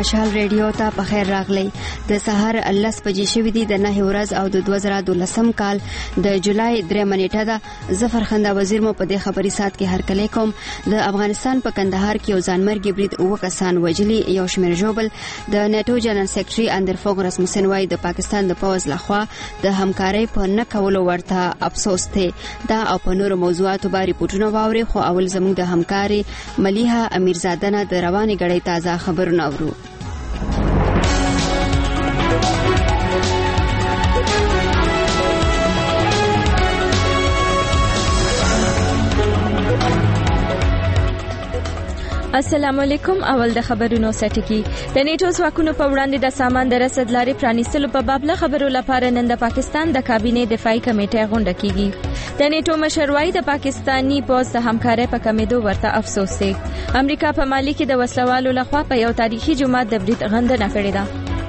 مشال ریډیو ته په خیر راغلی. د سحر 10 بجې شوې دي د 9 ورځ او د 2012 کال د جولای 3 نیټه ده. ظفر خندا وزیر مو په دې خبري سات کې هرکلی کوم. د افغانستان په کندهار کې یو ځانمرګي برید اوه کسان وژلي، یو شمېر ژوبل. د نیټو جنرال سیکریټري اندر فوګ رسموسن وايي د پاکستان د پوز لخوا د همکارۍ په نه کولو ورته افسوس دی. دا او په نورو موضوعاتو باندې ریپورتونه واوري، خو اول زموږ د همکاري ملیحه امیرزاده نه د رواني غړې تازه خبرونه اورو. السلام علیکم. اول د خبرونو سټکی. د نیټو ځواکونو په وړاندې د سامان د رسد لارې پرانیستلو په باب له خبرو لپاره نن د پاکستان د کابینې دفاعي کمیټه غونډه کیږي. د نیټو مشر وايي د پاکستانی پوز د همکارۍ په کمیدو ورته افسوس دی. امریکا په مالي کې د وسلوالو لخوا په یو تاریخي جمعه د برید غندنه کړې ده.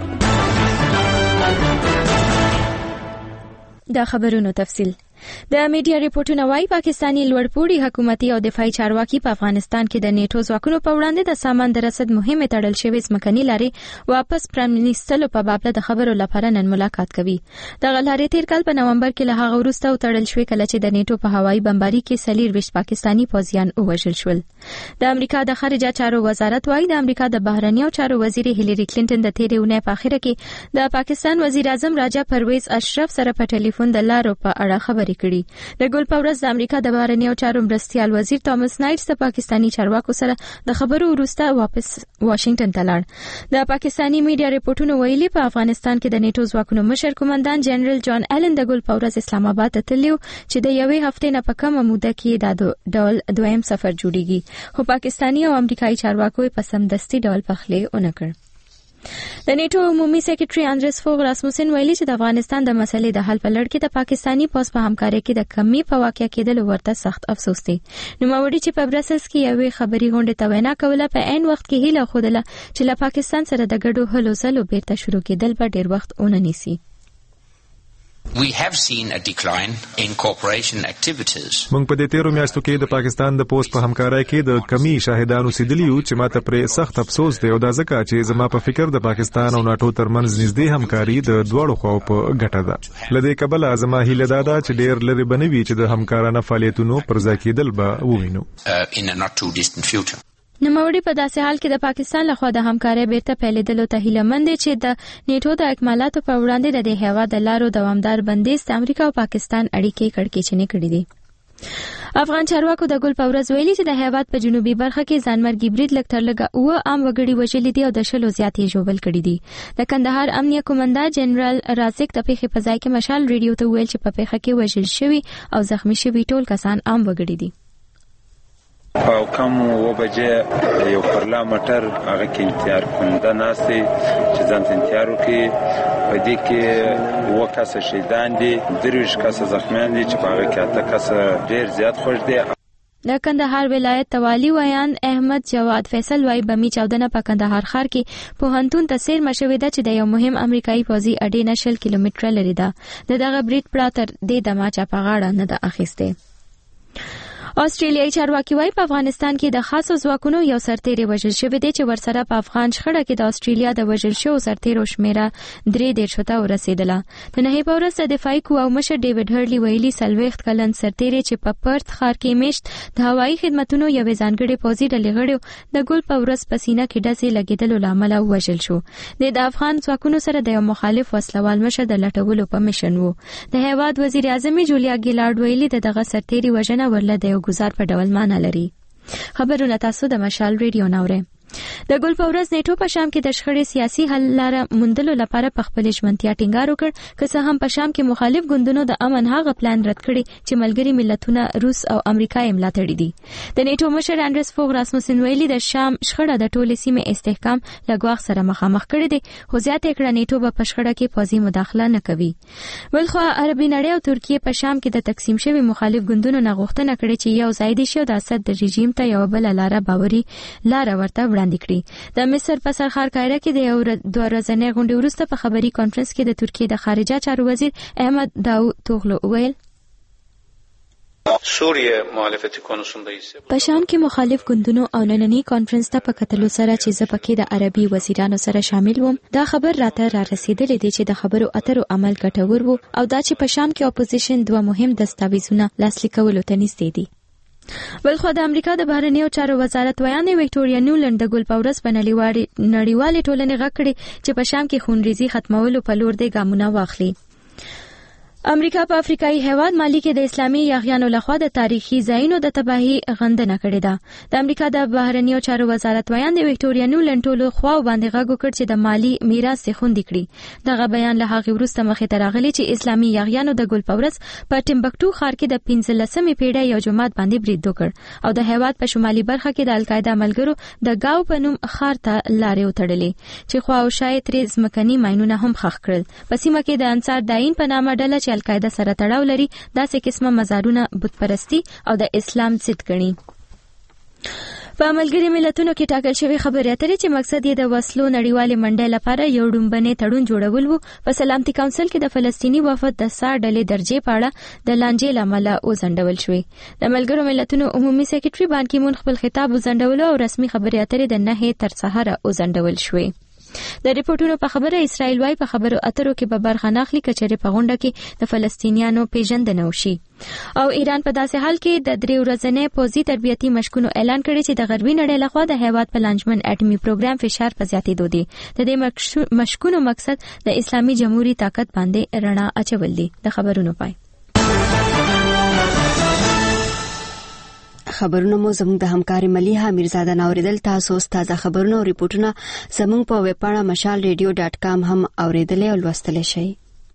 د خبرونو تفصیل. د میډیا ریپورتونه وايي پاکستانی لوړپوړي حکومتي او دفاعي چارواکي په افغانستان کې د نیټو ځواکونو په وړاندې د سامان د رسد مهمه تړل شوې ځمکني لارې واپس پرانیستلو په باب د خبرو لپاره نن ملاقات کوي. د غلارې تیر کال په نومبر کې له هغه وروسته تړل شوې کله چې د نیټو په هوایي بمباري کې 24 پاکستانی پوځیان وژل شول. د امریکا د خارجه چارو وزارت وايي د امریکا د بهرنیو چارو وزیر هیلری کلینټن د تیرې اونۍ په اخره کې د پاکستان وزیر اعظم راجا پرویز اشرف سره په ټلیفون د لارو په اړه خبرې کړي. د ګل په ورځ د امریکا د بهرنیو چارو مرستیال وزیر توماس نایټس د پاکستانی چارواکو سره د خبرو وروسته واپس واشنگټن ته لاړ. د پاکستانی میډیا ریپورتونه ویلي په افغانستان کې د نیټو ځواکونو مشر قومندان جنرال جان ایلن د ګل په ورځ اسلام آباد ته تللی چې د یوې هفتې نه په کمه موده کې د ډول دویم سفر جوړیږي، خو پاکستانی او امریکایي چارواکو په سمدستي ډول پخلی ونه کړ. د نیټو عمومي سیکریټري اندرس فوګ رسموسن ویلي چې د افغانستان د مسلې د حل په لړ کې د پاکستانی پوز په همکارۍ کې د کمی په واقع کېدل ورته سخت افسوس دی. نوموړي چې په برسلز کې یوې خبري غونډې ته وینا کوله په عین وخت کې هیله خوده چې له پاکستان سره د ګډو هلو ځلو بیرته شروع کېدل به ډیر وخت ونه نیسي. We have seen a decline in cooperation activities. موږ په دې تیرو میاشتو کې د پاکستان د پوز په همکارۍ کې د کمی شاهدانو سیدلیو چې ماته پرې سخت افسوس دی او دا ځکه چې زما په فکر د پاکستان او ناتو ترمنځ نږدې همکاري د دواړو خواو په ګټه ده. لدې کبله زما هیله ده چې ډیر لري بنوي چې د همکارانه فعالیتونو پر ځای کېدل به ووینو in a not too distant future. نوموړي په داسې حال کې د پاکستان لخوا د همکارۍ بیرته پیلېدلو ته هیله مند دي چې د نیټو د اکمالاتو په وړاندې د دې هیواد د لارو دوامدار بندیز د امریکا او پاکستان اړیکې کړکېچنې کړې دي. افغان چارواکو د ګل په ورځ ویلي چې د هیواد په جنوبي برخه کې ځانمرګي برید لږ تر لږه 9 عام وګړي وژلي دي او د 10 زیاتې ژوبل کړي دي. د کندهار امنیه قومندان جنرال رازق د پیښې په ځای کې مشال ریډیو ته ویل چې په پیښه کې وژل شوي او زخمی شوي ټول کسان عام وګړي دي. او کم و بجې یو پرلا موټر هغه کې انتظار کنده ناسي چې ځان انتظار وکړي. په دې کې 2 کسه شهیدان دي، 3 کسه زخمیان دي چې په هغه کې 8 کسه ډیر زیات خوش دي. د کندهار ولایت توالی ویان احمد جواد فیصل وايي بمی چاودنه په کندهار ښار کې پوهنتون ته سیر مشوي ده چې د یو مهم امریکایي پوځي اډې نه 10 کیلومتره لري ده. دغه برید پراتر د دماچا په غاړه نه ده اخیسته. استرالیایي چارواکي وايي په افغانستان کې د خاصو ځواکونو یو سرتیری وژل شوی دی چې ورسره په افغان شخړه کې د استرالیا د وژل شوو سرتیرو شمیره 3 ته ورسېدله. د نهي په ورځ د دفاعي قواو مشر ډیوډ هرلی ویلي 40 کلن سرتیری چې په پرت ښار کې میشت د هوایي خدماتو یوې ځانګړې پوځي ډلې غړو د ګل په ورځ په سینه کې ډزې لګېدلو له امله وژل شو. د افغان ځواکونو سره د یو مخالف وسلوال مشر د لټولو په میشن وو. د هیواد وزیر اعظم جولیا ګیلارډ ویلي دغه سرتیری وژنه ورله د یو گزار په ډول معنا لري. خبرونه تاسو د مشال ریډیو ناوړئ. د ګل په ورځ نیټو په شام کې د شخړې سیاسي حل لاره موندلو لپاره په خپل ژمنتیا ټینګار وکړ، که څه هم په شام کې مخالف ګوندونو د امن هغه پلان رد کړي چې ملګري ملتونه روس او امریکا یې ملاتړي دي. د نیټو مشر اندرس فوګ رسموسن ویلي د شام شخړه د ټولې سیمې استحکام له ګواښ سره مخامخ کړي دي، خو زیاته کړه نیټو په شخړه کې پوځي مداخله نه کوي. بلخو عربي نړۍ او ترکیه په شام کې د تقسیم شوی مخالف ګوندونو نه غوښتنه کړې چې یو ځای دي شي د اسد د رژیم ته یو بل لاره باوري لاره ورته وړاندې کړي. د مصر په سرخار قاهره کې د یو 2 ورځې غونډې وروسته په خبري کانفرنس کې د ترکیه د خارجه چارو وزیر احمد داوود توغلو ویل سوریه مخالفت کنوسون رئیس په شام کې مخالف ګوندونو او نننی کانفرنس ته په کتلو سره چې زپکې د عربي وزیرانو سره شامل وم دا خبر راته را رسیدلې دی چې د خبرو اترو عمل ګټور وو او دا چې په شام کې اپوزیشن دوه مهم دستاویزونه لاسلیک کولو ته نږدې دي. بلخو د امریکا د بهرنیو چارو وزارت ویان وکټوریا نیولند د ګل پاورس په نړیوالې ټولنې غږ کړي چې په شام کې خونریزي ختمولو په لور د ګامونه واخلي. امریکا په افریقایي هیواد مالی کې د اسلامي یاغیانو لخوا د تاریخي ځایونو د تباہي غندنه کړې ده. د امریکا د بهرنیو چارو وزارت ویان د وکټوریا نیولند ټولو خواو باندې غږ وکړ چې د مالی میراث خوندي کړي. دغه بیان له هغې وروسته مخې ته راغلی چې اسلامي یاغیانو د ګل پاورس په ټمبکټو ښار کې د 15مې پیړۍ یو جماعت باندې برید وکړ او د هیواد په شمالي برخه کې د القاعده ملګرو د گاو په نوم ښار ته لارې وتړلې چې خواوشا ترې ځمکني ماینونه هم ښخ کړل. په سیمه کې د انصار داین په نامه ډله چې القاعده سره تړاو لري داسې قسمه مزارونه بت پرستی او د اسلام ضد ګڼي. په ملګري ملتونو کې ټاکل شوی خبرې اترې چې مقصد یې د وسلو نړیوالې منډې لپاره یو ډومبنې تړون جوړول وو. په سلامتي کونسل کې د فلسطینی وفد د سار ډلې درجې په اړه د لانجې لامل وزندول شوې. د ملګرو ملتونو عمومي سکرټري بان کی مون خپل خطاب وزندول او رسمي خبرې اترې د 9 تر سهار وزندول شوې. د ریپورتونو په خبره اسرائیل وايي په خبرو اترو کې به برخه ناخلي کچېرې په غونډه کې د فلسطینیانو پیژندنه وشي. او ایران په داسې حال کې د 3 ورځې پوځي تربیتي مشقونو اعلان کړی چې د غربي نړۍ لخوا د هیواد په لانجمن اټومي پروګرام فشار په زیاتېدو دی. د دې مشقونو مقصد د اسلامي جمهوریت طاقت باندې رڼا اچول دي. د خبرونو پای خبرونه مو زموږ د همکاري مليحه میرزاده نوریدل. تاسو تازه خبرونه او ریپورتونه زموږ په ویب پاڼه mashalradio.com هم اوریدلای او لوستلای شئ.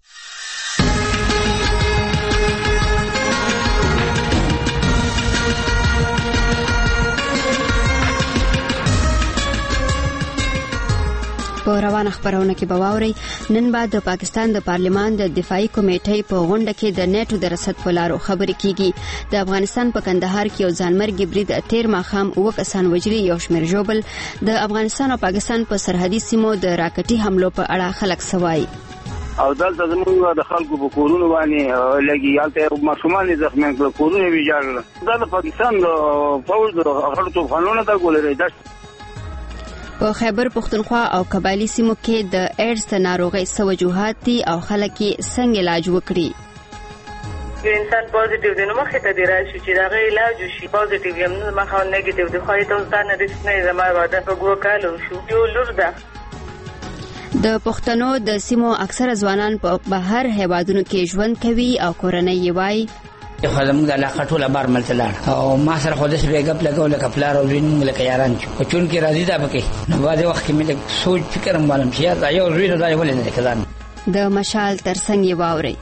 په روانه خبرونه کې بواوري نن بعد د پاکستان د پارلمان د دفاعي کمیټې په غونډه کې د نیټو د رسد په لارو خبرې کیږي. د افغانستان په کندهار کې یو ځانمرګي برید 13 ماخام 9 کسان وژلي، یو شمېر ژوبل. د افغانستان او پاکستان په سرحدي سیمو د راکټي حملو په اړه خلک سوای او دلته زموږ د خلکو په کورونو باندې لګي یالته ماشومان زخمیان کړل، کورونه ویجاړل. د پاکستان د فوج د غړو توپخانونو ته ګولې په خیبر پختونخوا او قبایلی سیمو کې د ایډز ناروغي وجوهات دي او خلک یې څنګه علاج وکړي. انسان پوزټیو دی نو مخه ته دی راشي چې دا غي علاج شي. پوزټیو یم نو مخه نیگیټیو دی خو ته ځان نه رسنه زما واده په ګوکالو شو یو لور ده. د پښتنو د سیمو اکثره ځوانان په بهر هیوادونو کې ژوند کوي او کورنۍ یې وای خو زموږ د علاقه ټوله بار ملتلار او ما سره خو داسې بیګ اپ لګول کپلار او وین لکه یاران چې چون کې راځي دا پکې نو بعد وخت کې مې سوچ فکر معلوم شي دا یو ژوند دا ولې نه کړان د مشال ترڅنګ یې واوري.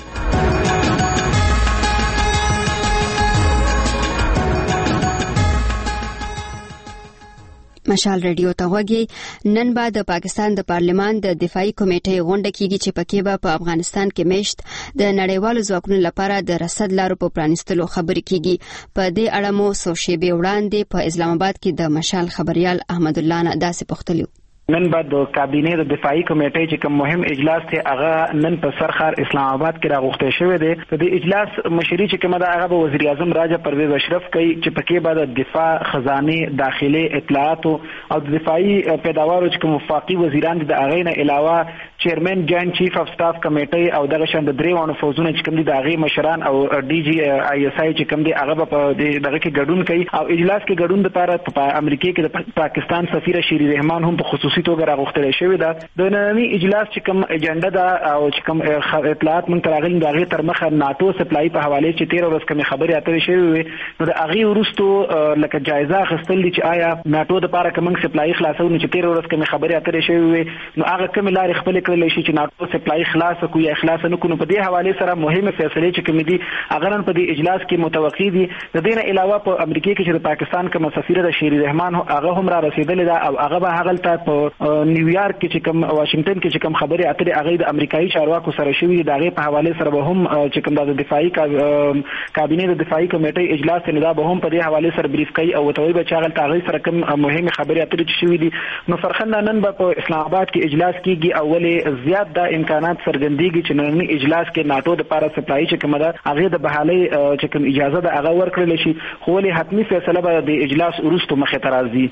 مشال رادیو ته وګي نن بعد د پاکستان د پارلمان د دفاعي کمیټې غونډه کیږي چې پکې به په افغانستان کې میشت د نړیوالو ځواکونو لپاره د رسد لارو په پرانیستلو خبرې کیږي. په دې اړه مو سوشيبه وړاندې په اسلام آباد کې د مشال خبريال احمد الله نه داسې پوښتلو. نن بعد د کابینې د دفاعي کمیټې چې کوم مهم اجلاس ته هغه نن په سرخار اسلام آباد کې راغوښته شوی دی. په دې اجلاس مشري چې کومه دا هغه به وزیر اعظم راجا پرویز اشرف کوي چې پکې بعد د دفاع خزانه داخلي اطلاعات او د دفاعي پیداوارو چې کوم وفاقي وزیران د هغه نه علاوه چیرمن جاینټ چیف اف سټاف کمیټې او دغه شان د دریوانو فوزونه چې کوم دي د هغه مشران او ډي جی آی اس آی چې کوم دي هغه په دغه کې ګډون کوي او اجلاس کې ګډون لپاره په امریکا کې د پاکستان سفیر شری رحمان هم په خصوصي توګه راغوښتل شوی دا. د نننی اجلاس چې کوم اجنډا دا او چې کوم اطلاعات مونږ تراغلي دغه تر مخه ناتو سپلای په حواله چې 13 ورځې کوم خبري اترې شوی نو د هغه ورستو لکه جایزه خستل دي چې آیا ناتو د لپاره کوم سپلای خلاصو نه چې 13 ورځې کوم خبري اترې شوی نو هغه کوم لارې خپل کړل شي چې ناتو سپلای خلاص کو یا خلاص نه کو. په دې حواله سره مهمه فیصله چې کوم دي هغه نن په دې اجلاس کې متوقع دي. د دې نه علاوه په امریکا کې چې د پاکستان کوم سفیر د شری رحمان هغه هم را رسیدلی دا او هغه به هغه ته نیویارک کې چې کوم واشنگټن کې چې کوم خبري اترې هغه د امریکایي چارواکو سره شوی د هغه په حواله سره به هم چې کوم د دفاعي کابینې د دفاعي کمیټې اجلاس نه دا به هم په دې حواله سره بریف کوي او توي به چاغل تاغي سره کوم مهمه خبري اترې شوی دي. نو فرخنده نن په اسلام آباد کې اجلاس کیږي اول کې زیات د امکانات څرګندېږي چې نننی اجلاس کې ناتو د لپاره سپلای چې کومه ده هغه د بحالي چې کوم اجازه ده هغه ورکړل شي خو ولې حتمی فیصله به د اجلاس وروسته مخې ته راځي.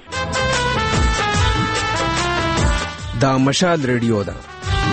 دا مشال ریډیو ده.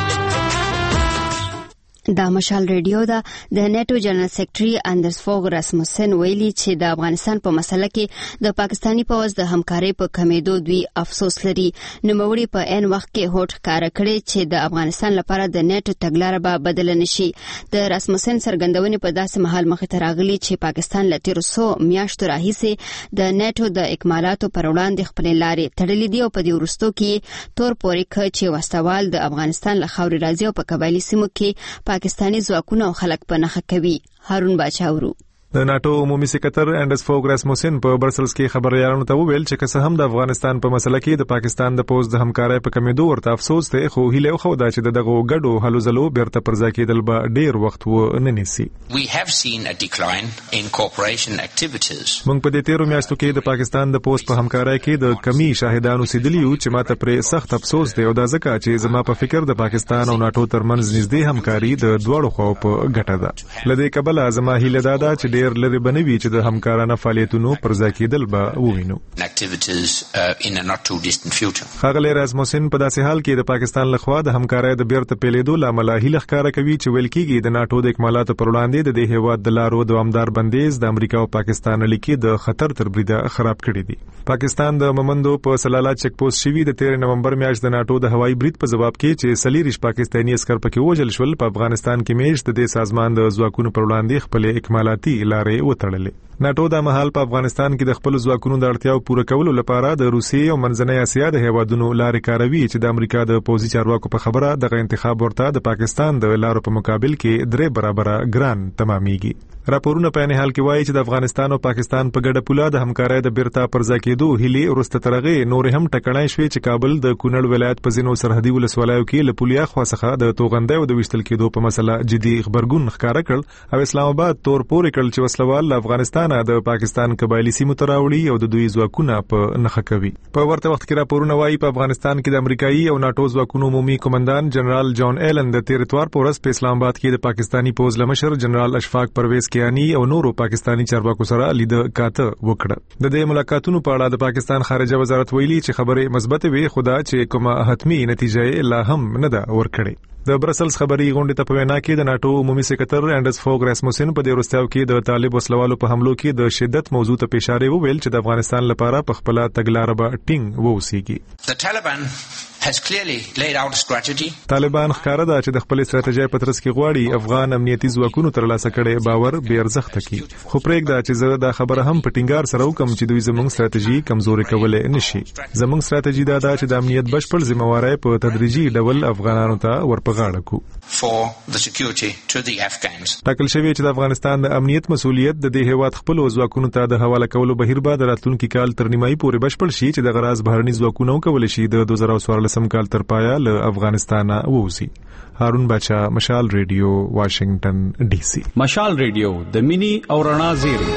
دا مشال ریډیو دا د نیټو جنرال سیکریټري اندرس فوګ راسموسن ویلي چې د افغانستان په مسله کې د پاکستانی پوځ د همکارۍ په کمیدو دوی افسوس لري. نوموړي په عین وخت کې هوډ ښکاره کړی چې د افغانستان لپاره د نیټو تګلاره به بدله نشي. د راسموسن څرګندونې په داسې مهال مخې ته راغلي چې پاکستان له تیرو څو میاشتو راهیسې د نیټو د اکمالاتو پر وړاندې خپلې لارې تړلې دي او په دې وروستو کې تور پورې کړ چې وسوال د افغانستان له خاورې راځي او په قبایلي سیمو کې پاکستانی ځواکونه او خلک په نښه کوي. هارون باچاورو د ناتو عمومي سکرټر اندرس فوګ راسموسن په برسلز کې خبريالانو ته وویل چې که څه هم د افغانستان په مسله کې د پاکستان د پوز د همکارۍ په کمیدو ورته افسوس دی خو هیله خو دا چې دغه ګډو هلو ځلو بیرته پرځا کېدل به ډیر وخت ونه نیسي. We have seen a decline in cooperation activities. موږ په دې تیرو میاشتو کې د پاکستان د پوز په همکارۍ کې د کمی شاهدانو سیدلیو چې ماته پر سخت افسوس دی او دا ځکه چې زما په فکر د پاکستان او ناتو ترمنځ نږدې همکاري د دوړو خو په ګټه ده. لدې کبله زما هیله دا ده چې ډیر لري بنوي چې د همکارانه فعالیتونو پرځا کېدل به ووینو. خاغلی راسموسن په داسې حال کې د پاکستان لخوا د همکارۍ د بیرته پیلېدو لامل هیله ښکاره کوي چې ویل کېږي د ناتو د اکمالاتو پر وړاندې د دې هیواد د لارو دوامدار بندیز د امریکا او پاکستان اړیکې د خطر تر بریده خراب کړي دي. پاکستان د ممندو په سلالا چک پوسټ شوی د 13 نومبر میاشت د ناتو د هوایي برید په جواب کې چې سلیریش پاکستانی عسكر پکې وژل شول په افغانستان کې میشت د دې سازمان د ځواکونو پر وړاندې خپل اکمالاتي لارې وتړلې. ناتو د مهال په افغانستان کې د خپل ځواکونو د اړتیاو پوره کولو لپاره د روسیې او منځنۍ اسیا د هیوادونو لارې کاروي چې د امریکا د پوځي چارواکو په خبره دغه انتخاب ورته د پاکستان د لارو په مقابل کې 3 برابره ګران تمامېږي. راپورونه په نه حال کې وایي چې د افغانستان او پاکستان په ګډه پوله د همکارۍ د بیرته پرځا کېدو هلي ورسته ترغه نور هم ټکړای شوې چې کابل د کونړ ولایت په ځینو سرحدي ولسوالیو کې له پولیا خواڅخه د توغندۍ او د وشتل کېدو په مسله جدي خبرګون ښکارا کړ او اسلام آباد تور پورې کړل چې وسلوال له افغانستان د پاکستان قبایلی سیمو ته راوړي او د دوی ځواکونه په نښه کوي. په ورته وخت کې راپورونه وایي په افغانستان کې د امریکایي او ناتو ځواکونو عمومي قومندان جنرال جان ایلن د 13 اتوار په ورځ په اسلام آباد کې د پاکستانی پوز لمشر جنرال اشفاق پرویز کیانی او نورو پاکستانی چارواکو سره لید کاته وکړه. د دې ملاقاتونو په اړه د پاکستان خارجه وزارت ویلي چې خبره مثبت وي خدا چې کومه حتمی نتیجه لا هم نه ده ورکړې. د برسلز خبري غونډې ته په وینا کې د ناتو عمومي سکرټر اندرس فوګ راسموسن په دې وروستیو کې د طالب وسلوالو په حملو کې د شدت موضوع ته اشاره وویل چې د افغانستان لپاره په خپل تګلارې به ټینګ ووسیږي. The Taliban has clearly laid out a strategy. طالبان ښکارا ده چې د خپل استراتیژي په ترڅ کې غواړي افغان امنیتي ځواکونو ترلاسه کړي باور به ارزښت کی. خو پرېږده چې زه دا خبره هم په ټینګار سره وکم چې دوی زموږ استراتیژي کمزوري کولای نشي. زموږ استراتیژي دا ده چې د امنیت بشپړ ذمہواری په تدریجي ډول افغانانو ته ورپغاړه کو. For the security to the Afghans. ټاکل شوی چې د افغانستان د امنیت مسؤلیت د دې هیواد خپل ځواکونو ته د حواله کولو بهیر به د راتلونکي کال تر نیمایي پورې بشپړ شي چې د غراز بهرني ځواکونو کول شي د 2014 کال تر پایا له افغانستان ووزي. هارون باچا مشال ریډیو واشنگټن ډي سي. مشال ریډیو د مینی او رڼا زیری.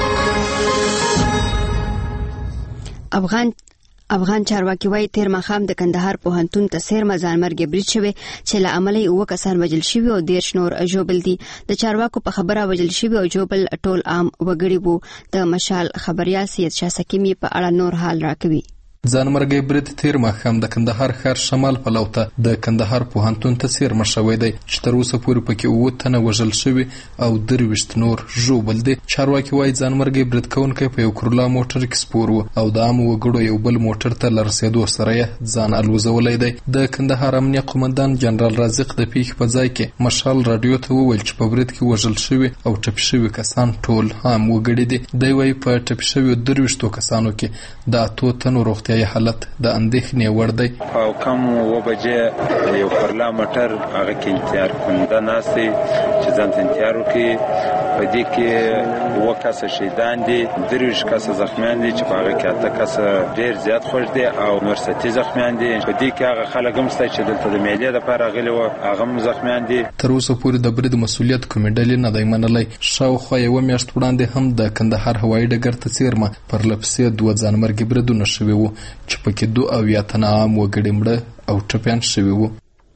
افغان چارواکي وايي تیر مخام د کندهار پوهنتون ته سیر مزانمرګ برید شوی چې له عملي او کسان وجل شوی او 10 نور جوبل دي. د چارواکو په خبره وجل شوی او جوبل ټول عام وګړي وو. د مشال خبريال سید شاه سکیمی په اړه نور حال راکوي. ځانمرګي برید تیر مخام د کندهار ښار شمال په لوته د کندهار پوهنتون ته سیر مشوي دی چې تر اوسه پورې پکې 9 تنه وژل شوی او 23 نور ژوبل دي. چارواکي وايي ځانمرګي برید کوونکی په یو کورلا موټر کې سپور وو او د عام وګړو یو بل موټر ته لرسېدو سره ځان الوزولای دی. د کندهار امنیه قومندان جنرال رازق د پیښ په ځای کې مشال رادیو ته وویل چې په برید کې وژل شوی او ټپي شوی کسان ټول عام وګړي دي. دوی وايي په ټپي شوی 23 کسانو کې د 8 تنو روغتیا حالت د اندېښنې وړ دی. او کم و بجې یو پرلا موټر هغه کې انتظار کنده ناسي چې ځان انتظار وکړي. په دې کې 2 کس شهیدان دي، 23 کس زخمیان دي چې په هغه کې 8 کس ډېر زیات خوږ دي او نور 30 زخمیان دي. په دې کې هغه خلک هم ستای چې دلته د میلې لپاره غلي و هغه هم زخمیان دي. تر اوسه پورې د برید مسؤلیت کومې ډلې نه دی منلی. شاوخوا یو میاشت وړاندې هم د کندهار هوایي ډګر ته څیرمه پر لپسې 2 ځانمرګي بریدونه شوي وو چې پکې 2 تنه عام وګړي مړه او ټپيان شوي وو.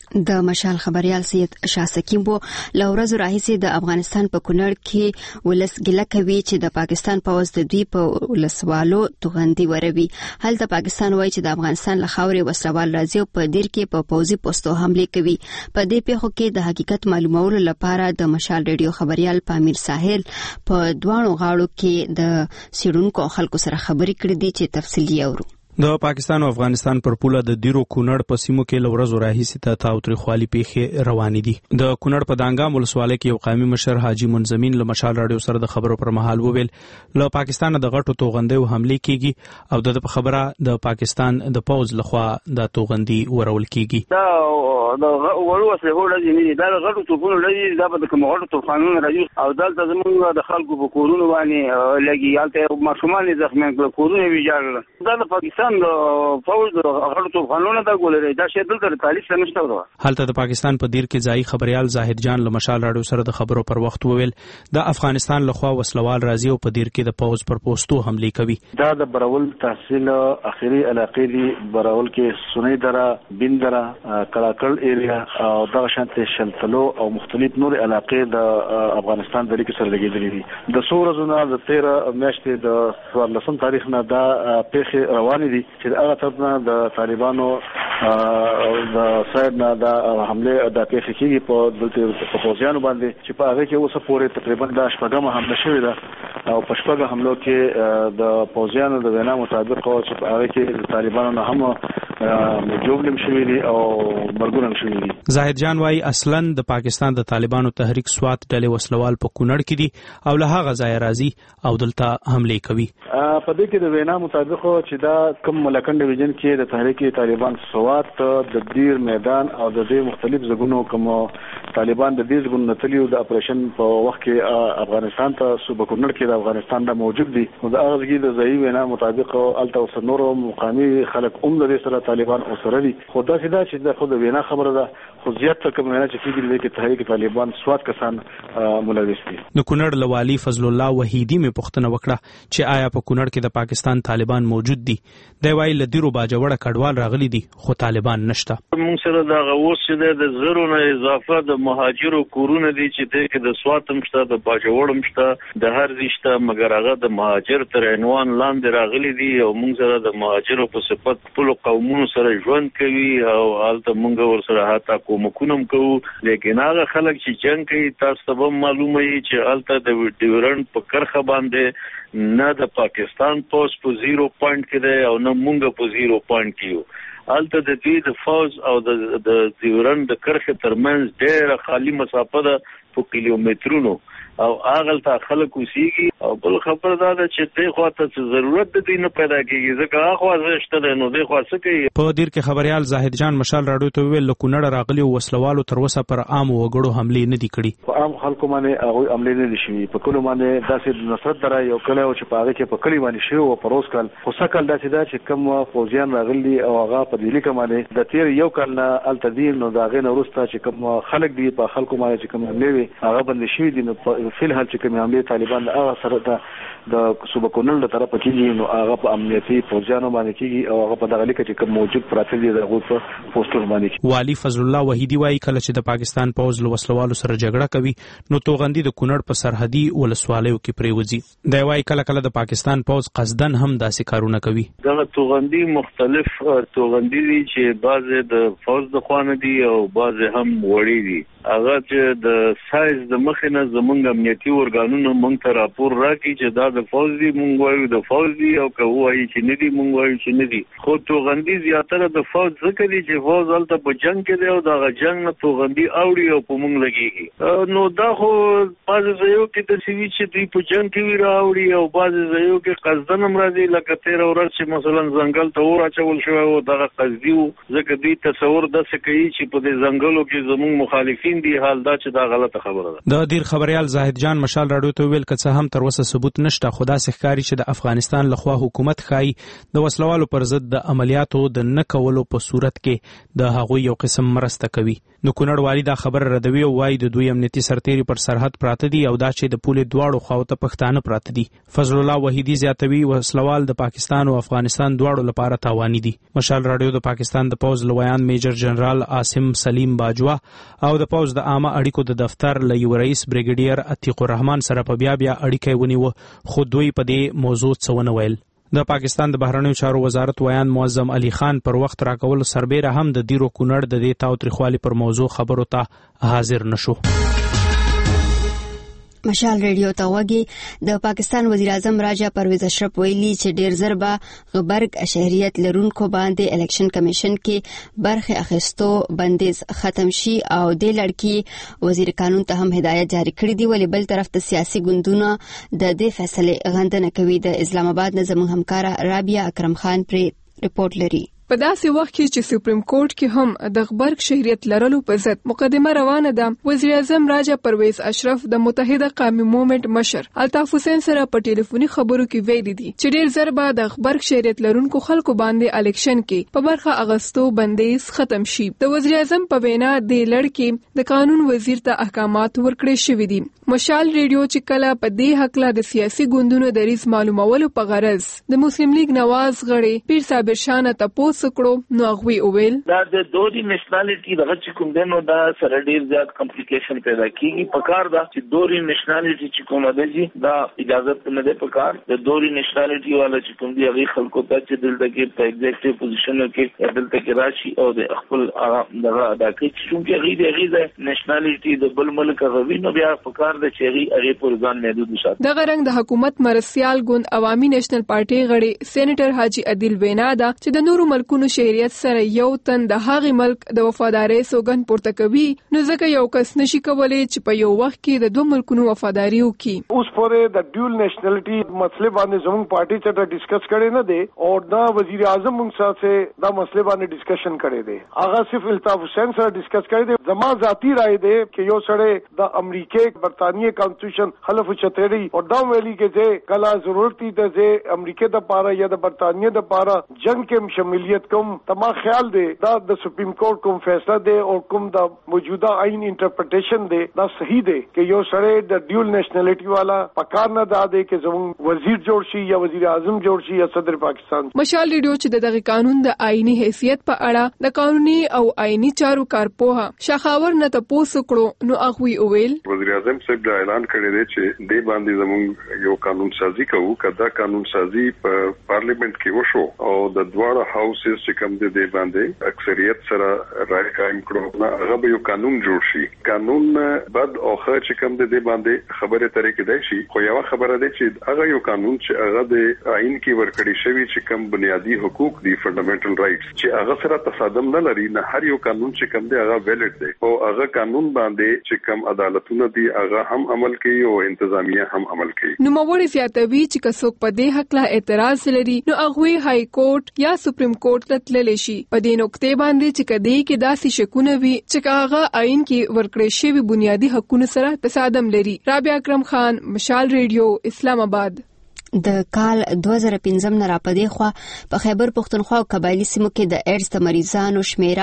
د مشال خبريال سید شاه سکیم وو لورز راهیسي د افغانستان په کونړ کې ولس ګله کوي چې د پاکستان پوز د دوی په ولسوالو توغندي وروي. هلته پاکستان وایي چې د افغانستان له خاورې وسلوال راځي او په دیر کې په پوزي پوسټو حمله کوي. په دې پیښو کې د حقیقت معلومولو لپاره د مشال ریډیو خبريال پامیر ساحل په دوانو غاړو کې د سیډونکو خلکو سره خبرې کړې دي چې تفصیلی اورو. د پاکستان او افغانستان پر پوله د دیرو کونړ په سیمو کې لورزو راهیسي ته تاوتریخوالي پیښې روانې دي. د کونړ په دانګام ولسوالۍ کې یو قومي مشر حاجی منزمین له مشال راډیو سره د خبرو پر مهال وویل له پاکستان د غټو توغندیو حمله کیږي او د خبره د پاکستان د پوز لخوا د توغندي ورول کیږي. دا ورو وسه هوړه دي دا غټو توپونو لري دا په کوم غټو طوفانونو راځي او دلته زموږ د خلکو په کورونو باندې لګي یالته ماشومان زخمیان کړ کورونه ویجاړل. دا د پاکستان د فوج د غټو طوفانونو دا ګولري دا شی دلته تعلیق نشته ورو. حالته د پاکستان په دیر کې ځای خبريال زاهد جان له مشال راډیو سره د خبرو پر وخت وویل د افغانستان لخوا وسلوال راځي او په دیر کې د پوز پر پوسټو حمله کوي. دا د برول تحصیل اخیری علاقې دی برول کې سنی درا بندرا کلاکل ایریا او دا شانته شلتلو او مختلف نور علاقې د افغانستان د لیک سره لګیدلې دي. د سورزونه د 13 میاشتې د 14 تاریخ نه دا پیښه روانې دي چې هغه طرفه د طالبانو د ساید نه د حمله د پیښه کېږي په پوزیانو باندې چې په هغه کې اوسه پورې تقریبا د شپږم حمله شوې ده او په شپږم حمله کې د پوزیانو د وینا مطابق چې په هغه کې د طالبانو نه هم جوړم شوې دي او مرګونه شوې دي. زاهد جان وايي اصلا د پاکستان د طالبانو تحریک سوات ډلې وسلوال په کونړ کې دي او له هغه ځای راځي او دلته حمله کوي. په دې کې د وینا مطابق چې دا کوم ملکن ډیویژن کې د تحریک طالبان سوات د دیر میدان او د دې مختلف ځګونو کوم طالبان د دې ځګونو نتلیو د اپریشن په وخت کې افغانستان ته صوبه کونړ کې د افغانستان د موجود دي نو د هغه کې د ځای وینا مطابق الته وسنورو مقامي خلک د دې سره طالبان اوسره دي. خو دا چې د خود وینا خبره ده خو زیات کوم وینا چې کېږي د تحریک طالبان سوات کسان ملوث دي. د کونړ لوالي فضل الله وحیدی می پوښتنه وکړه چې آیا په کونړ کې د پاکستان طالبان موجود دي. دی وايي له دیرو باجوړه کډوال راغلي دي خو طالبان نشته. موږ سره دا غوښ چې د زرو نه اضافه د مهاجرو کورونه دي چې د کې د سوات مشته د باجوړ مشته د هر ځشته مګر هغه د مهاجر تر عنوان لاندې راغلي دي او موږ سره د مهاجرو په صفت خپل قومونو سره ژوند کوي او حالت موږ ور سره هاته کومکونم کوو لیکن هغه خلک چې جنگ کوي تاسو ته معلومه وي چې حالت د ډیورنډ په کرخه باندې نه د پاکستان پوسټ په 0 پوینټ کې دی او نه مونږ په 0 پوینټ کې یو. الته د دې د فوز او د ډیورنډ د کرخه ترمنځ ډېره خالی مسافه ده په کیلومترونو او هغه ته خلک وسیږي او بل خبر دا ده چې دې خواته څه ضرورت د دې نه پیدا کیږي ځکه هغه ځشته ده نو دې خواته کوي. په دیر کې خبريال زاهد جان مشال راډیو ته ویل کونړ راغلي وسلوالو تر وسه پر عام وګړو حمله نه دي کړي. په عام خلکو باندې هغه حمله نه دي شوي په کلو باندې داسې نصرت درا یو کله او چې په هغه کې په کلی باندې شو او پروس کال خو سکل داسې دا چې کوم فوجیان راغلي او هغه په دې لیکه باندې د تیر یو کال نه التدین نو دا غي نه ورسته چې کوم خلک دي په خلکو باندې چې کوم حمله هغه باندې شوي دي نو په الحال چې کوم حمله طالبان هغه سره د صوبه کونړ له طرفه کېږي نو هغه په امنیتي فوجیانو باندې کېږي او هغه په دغه لیکه چې کوم موجود پراته دي د غوښ په پوسټر باندې. والي فضل الله وحیدی وايي کله چې د پاکستان پوز له وسلوالو سره جګړه کوي نو توغندي د کونړ په سرحدي ولسوالیو کې پریوځي. دی وايي کله کله د پاکستان پوز قصدن هم داسې کارونه کوي. دغه توغندي مختلف توغندي دي چې بعضه د فوز د خوانه دي او بعضه هم وړي دي. هغه چې د سایز د مخینه زمونږ امنیتي ورګانونو مونږ ته راپور راکړي چې دا د فوز دي مونږ وایو د فوز دي او که وایي چې نه دي مونږ وایو چې نه دي. خو توغندي زیاتره د فوز ځکه دي چې فوز هلته په جنگ کې دی او دغه جنگ نه توغندي اوړي او په مونږ لګېږي. نو دا خو بعضې ځایو کې داسې وي چې دوی په جنگ کې وي راوړي او بعضې ځایو کې قصدن هم راځي لکه تېره ورځ چې مثلا ځنګل ته اور اچول شوی و دغه قصدي و ځکه دوی تصور داسې کوي چې په دې ځنګلو کې زمونږ مخالفین دي حال دا چې دا غلطه خبره ده. د دیر خبريال زاهد جان مشال راډیو ته ویل کڅه هم تر اوسه ثبوت نشته، خو دا ښکاري چې د افغانستان لخوا حکومت ښایي د وسلوالو پر ضد د عملیاتو د نه کولو په صورت کې د هغوی یو قسم مرسته کوي. نو کونړ والی دا خبر ردوي او وايي د دوی امنیتي سرتېري پر سرحد پراته دي او دا چې د پولې دواړو خواو ته پښتانه پراته دي. فضل الله وحیدی زیاتوي وسلوال د پاکستان او افغانستان دواړو لپاره تاواني دي. مشال راډیو د پاکستان د پوز لویان میجر جنرال عاصم سلیم باجوا او د پوز د عامه اړیکو د دفتر له یو رئیس بریګیډیر عتیق الرحمن سره په بیا اړیکه ونیو، خو دوی په دې موضوع څه ونه ویل. د پاکستان د بهرنیو چارو وزارت ویان معظم علي خان پر وخت راکول سربېره هم د دیرو کونړ د دې تاوتریخوالي پر موضوع خبرو ته حاضر نشو. مشال ریډیو ته وګي د پاکستان وزیر اعظم راجا پرویز اشرف ویلي چې ډیر زر به غبرګ شهریت لرونکو باندې الیکشن کمیشن کې برخه اخیستو بندیز ختم شي او د لړکی وزیر قانون ته هم هدایت جاری کړی دی، ولی بل طرف ته سیاسي ګوندونه د دې فیصله غندنه کوي. د اسلام آباد نظم همکار رابعه اکرم خان پر ریپورت لري. په داسې وخت کې چې سپریم کورټ کې هم د غبرګ شهریت لرلو په ضد مقدمه روانه ده، وزیر اعظم راجا پرویز اشرف د متحده قومي موومېنټ مشر الطاف حسین سره په ټلیفوني خبرو کې ویلي دي چې ډیر زر به د غبرګ شهریت لرونکو خلکو باندې الیکشن کې په برخه اغستو بندیز ختم شي. د وزیر اعظم په وینا د لړکی د قانون وزیر ته احکامات ورکړي شوي دي. مشال ریډیو چې کله په دې حق له د سیاسي ګوندونو د ریس معلومولو په غرض د مسلم لیگ نواز غړي پیر صابر شاه ته سکړو نو غوي اویل دا د دوری نېشنالټي دغه چې کوم دنو دا سره ډیر زیات کمپلیکیشن پیدا کیږي. پکار دا چې دوری نېشنالټي چې کوم ده دا اجازه نه ده پکار د دوری نېشنالټي والا چې کوم دی هغه خلکو ته چې دلته کې په ایگزیکټیو پوزیشن کې دلته کې راشي او د خپل دغه ادا کوي چې هغه د نېشنالټي د بل ملک غوي نو بیا پکار د چې هغه پر ځان محدود وساتي. دغه رنګ د حکومت مرسیال ګوند عوامي نېشنل پارټي غړي سېنیټر حاجی عادل وینا دا چې د نورو ملکونو شهریت سره یو تن د هغه ملک د وفادارۍ سوګند پورته کوي، نو ځکه یو کس نشي کولای چې په یو وخت کې د دوه ملکونو وفاداری وکړي. اوس پورې د ډیول نېشنلټي مسله باندې زموږ پارټي چې ډیسکس کړي نه دي او دا وزیر اعظم موږ سره دا مسله باندې ډیسکشن کړي دي. هغه صرف الطاف حسین سره ډیسکس کړي دي. زما ذاتی رائے دی چې یو سره د امریکای برتانیې کانسټیټیوشن خلاف چتهري او دا ویلي کې چې کله ضرورت دي چې امریکای د پاره یا د برتانیې د پاره جنگ کې شمولیت کوم تما خیال دی دا د سپریم کورټ کوم فیصله دی او کوم د موجوده آئین انټرپریټیشن دی دا صحیح دی چې یو سره د ډیول نېشنلټي والا پکار نه دا دی چې زموږ وزیر جوړ شي یا وزیر اعظم جوړ شي یا صدر پاکستان. مشال ریډیو چې دغه قانون د آئینی حیثیت په اړه د قانوني او آئینی چارو کارپوها شاخاور نه تاسو کړو نو هغه ویل وزیر اعظم صاحب دا اعلان کړی دی چې د باندې زموږ یو قانون سازي کوو. کدا قانون سازي په پارلیمنت کې وشو او د دواړه هاوسز چې کوم د باندې اکثریت سره رائے قائم کړو نه هغه به یو قانون جوړ شي. قانون بعد او خرچ کم د باندې خبره طریقې دی شي، خو یو خبره ده چې هغه یو قانون چې هغه د آئین کې ورکړی شوی چې کوم بنیادی حقوق دي فندامنټل رائټس چې هغه سره تصادم نه لري. نه هر یو قانون چې کوم دی هغه ویلډ دی او هغه قانون باندې چې کوم عدالتونه دي هغه هم عمل کوي او انتظامیه هم عمل کوي. نو موري زیاتوي چې کڅوک په دې حق لا اعتراض لري نو هغه هاي کورټ یا سپریم کورټ ته تللی شي. په دې نقطې باندې چې کدی کې داسې شکونه وي چې هغه آئین کې ورکړی شوی بنیادی حقوقو سره تصادم لري. رابعه اکرم خان، مشال ریډیو، اسلام آباد. د کال 2015 نه راپدې خو په خیبر پختونخوا او قبایلی سیمو کې د ایډز د مریضانو شمیره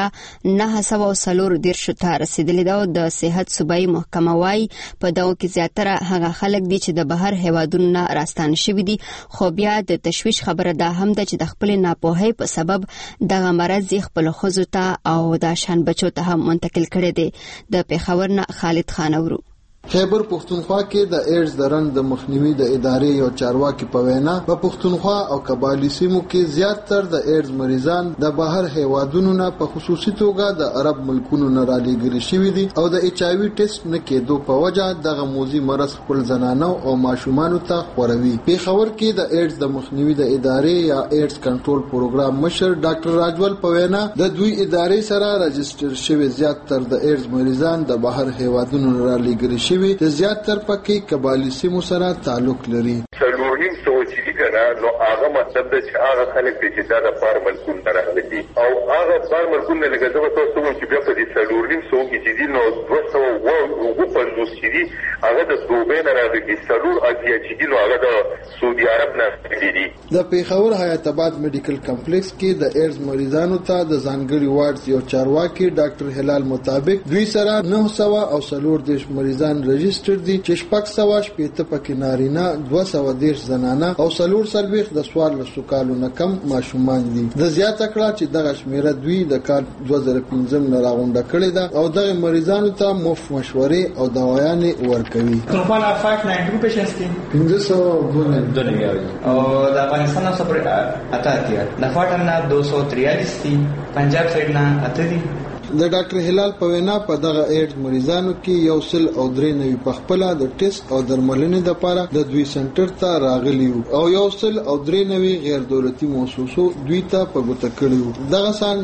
940 ته رسیدلې ده او د صحت صوبایي محکمه وايي په دغه کې زیاتره هغه خلک دي چې د بهر هیوادونو نه راستانه شوي دي. خو بیا د تشویش خبره ده هم ده چې د خپل ناپوهۍ په سبب دغه مرض خپل خزو ته او د شان بچو ته هم منتقل کړي دي. د پیښور نه خالد خانورو. خیبر پختونخوا کې د ایډز د رنګ د مخنیوي د ادارې یو چارواکي په وینا په پختونخوا او قبایلی سیمو کې زیاتره د ایډز مریضان د بهر هیوادونو نه په خصوصي توګه د عرب ملکونو نه رالیږل شوي دي او د ایچ آی وی ټیسټ نه کېدو په وجه دغه موذي مرض خپل زنانو او ماشومانو ته خوروي. پیښور کې د ایډز د مخنیوي د ادارې یا ایډز کنټرول پروګرام مشر ډاکټر راجول په وینا د دوی ادارې سره راجستر شوي زیاتره د ایډز مریضان د بهر هیوادونو نه رالیږل د زیاتره پکې قبایلی سیمو سره تعلق لري. څلورنیم سوه چې دي که نه نو هغه مطلب ده چې هغه خلک دي چې دا د بار ملکون نه راغلي او هغه بار ملکون نه لکه زه به تاسو ووایم چې بیا په دې څلورنیم سوه کې چې دي نو 250 چې دي هغه د دوبۍ نه راغلي دي 480 چې دي نو هغه د سعودي عرب نه راغلي دي. د پیښور حیات آباد میډیکل کمپلیکس کې د ایډز مریضانو ته د ځانګړي وارډ یو چارواکي ډاکټر هلال مطابق دوی سره 940 مریضان رجسټر دي چې 680 پکې نارینه 210 زنانه او 440 د سوال لسکالو نه کم ماشومان دي. د زیاته کړه چې دغه شمیره دوی د کال 2015 نه راغونډه کړې ده او دغه مریضانو ته مفت مشورې او دوايانې ورکوي. ټول 592 پیشنټس دي 502 او د افغانستان څخه پر 88 د فاټن نه 243 دي پنجاب سایډ نه 8 دي. د ډاکټر هلال په وینا په دغه ایډز مریضانو کې 193 په خپل د ټیسټ او درملنې لپاره د دوی سنټر ته راغلي او 193 غیر دولتي مؤسسو دوی ته په ګوته کړي وو. دغه سان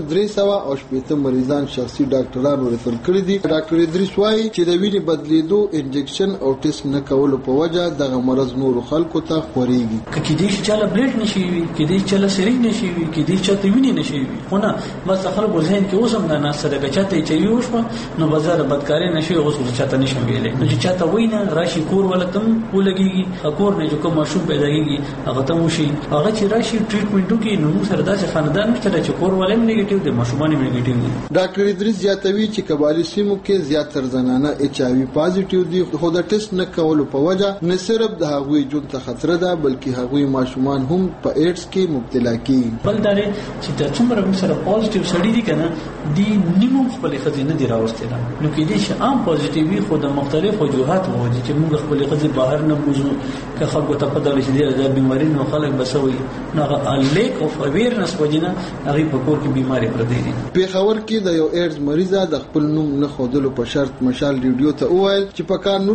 380 مریضان شخصي ډاکټرانو ریفر کړي دي. ډاکټر ادریس وايي چې د وینې بدلیدو انجکشن او ټیسټ نه کولو په وجه دغه مرض نور خلکو ته خوريږي. کې دې چې چاله بلډ نشي وي کې دې چاله سرینج نشي وي کې دې چاته وینې نشي وي خو نه بس خلکو ذهن کې اوسم نه ناس د چاته چې یو شو نو بازار بدکاري نشي غوښتل چاته نشم ویلې نو چې چاته وینه راشي کور ولکم ولګيږي کور نه جو کوم مشروب پیدا کیږي هغه ته وشي هغه چې راشي ټریټمنټو کې نو سره داسې خاندان نشته چې کور ولیم نیگیټیو دي مشروبانی نیگیټیو دي. ډاکټر ادریس زیاتوي چې قبایلی سیمو کې زیاتره زنانه ایچ آی وی پازیټیو دي خو د ټیسټ نه کولو په وجه نه صرف د هغوی ژوند ته خطر ده بلکې هغوی ماشومان هم په ایډز کې مبتلا کیږي. بل دا چې د څومره سره پازیټیو سړي دي کنه دی نیمه خپل خزینه دی راوستي ده نو کې دي چې عام پازیټیوي خو د مختلفو وجوهات وو چې موږ خپل خزي بهر نه موزو که خلکو ته پته لشي د بیماری نو خلک بسوي نو لیک اف اویرنس وجنه هغه په کور کې بیماری پردي دي. پیښور کې د یو ایډز مریضه د خپل نوم نه خودلو په شرط مشال ریډیو ته وویل چې په کال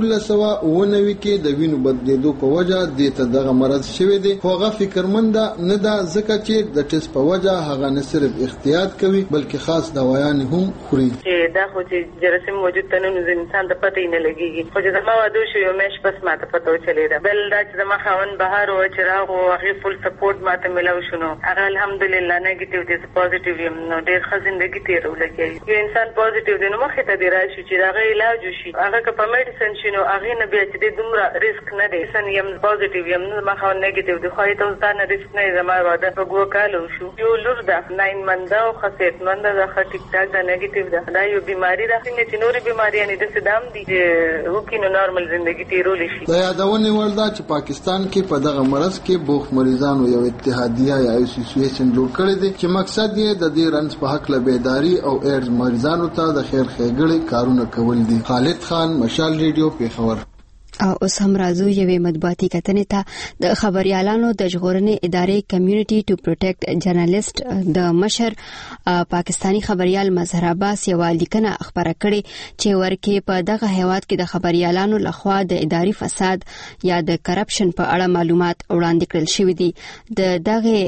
1999 کې د وینو بدلیدو په وجه د ته دغه مرض شوی دی خو هغه فکرمند نه ده ځکه چې د ټیسټ په وجه هغه نه صرف احتیاط کوي بلکې خاص دوايان هم خوري. دا خو چې جراثیم موجود تنه نو انسان د پته نه لګيږي خو چې ما واده شو یو مېش پس ماته پته وچلې ده بل دا چې ما خاون بهر او چراغ او هغه فل سپورټ ماته ملاو شنو هغه الحمدلله نیگیټیو دي پوزټیو یم نو ډېر خزندګي تیر ولګي یو انسان پوزټیو دي نو مخه ته دی راشي چې هغه علاج وشي هغه که په میډیسن شنو هغه نه بیا چې دومره ریسک نه دی سن یم پوزټیو یم نو ما خاون نیگیټیو دي خو ته ځان نه ریسک نه زما واده په ګو کالو شو یو لور ده 9 منده او خاصیت منده ده ټیک ټاک ده نیگیټیو ده دا یو بیماری ده چې نورې بیماریاں د صدام دي چې وکینو نارمل ژوندۍ تیرول شي. دا یادونه ولدا چې پاکستان کې په دغه مرض کې بوخ مریضانو یو اتحادیه یا اسوسییشن جوړ کړی دی چې مقصد یې د دې رنځ په حق له بیداری او ایډز مریضانو ته د خیر ښېګړې کارونه کول دي. خالد خان مشال ریډیو پیښور. او اوس هم راځو یوې مطبوعاتي کتنې ته. د خبريالانو د ژغورنې ادارې کمیونټي ټو پروټیکټ جرنالیست د مشر پاکستانی خبريال مظهر عباس یو لیکنه خبره کړې چې ورکه په دغه هیواد کې د خبريالانو لخوا د اداري فساد یا د کرپشن په اړه معلومات وړاندې کړل شوې دي. د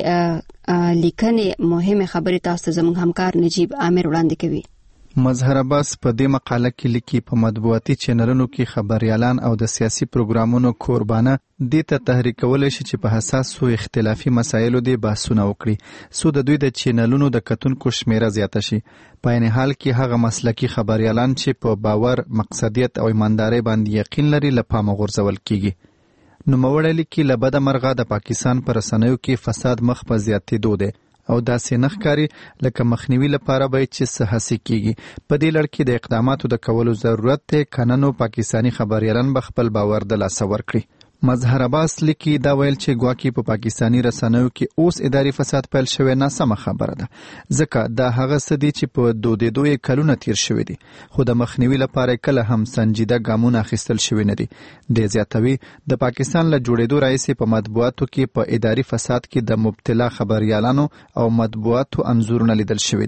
دغه لیکنې مهمه خبره تاسو زموږ همکار نجیب عامر وړاندې کوي. مظهر عباس په دې مقاله کې لیکي په مطبوعاتي چینلونو کې خبريالان او د سیاسي پروګرامونو قربانه دي ته تحریک کول شي چې په حساسو اختلافي مسایلو دي بحثونه وکړي سو د دوی د چینلونو د کتونکو شمیره زیاته شي. په عین حال کې هغه مسلکي خبريالان چې په باور مقصدیت او ایمانداري باندې یقین لري له پامه غورځول کیږي. نو موړل کې لبد مرغه د پاکستان پر رسنیو کې فساد مخ په زیاتېدو دی او داسې نخکاری لکه مخنیوي لپاره به چې څه هڅې کیږي. په دې لړ کې د اقداماتو د کولو ضرورت دی کنه نو پاکستانی خبريالان به خپل باور د لاسه ورکړي. مظهر عباس لیکي دا ویل چې ګواکې په پاکستانی رسنیو کې اوس اداري فساد پیل شوی ناسمه خبره ده ځکه دا هغه څه دي چې په دوه کلونه تیر شوی دي خو د مخنیوي لپاره کله هم سنجیده ګامونه اخیستل شوی نه دي. د زیاتوي د پاکستان له جوړېدو راځي په مطبوعاتو کې په اداري فساد کې د مبتلا خبريالانو او مطبوعاتو انزورونه لیدل شوی دي.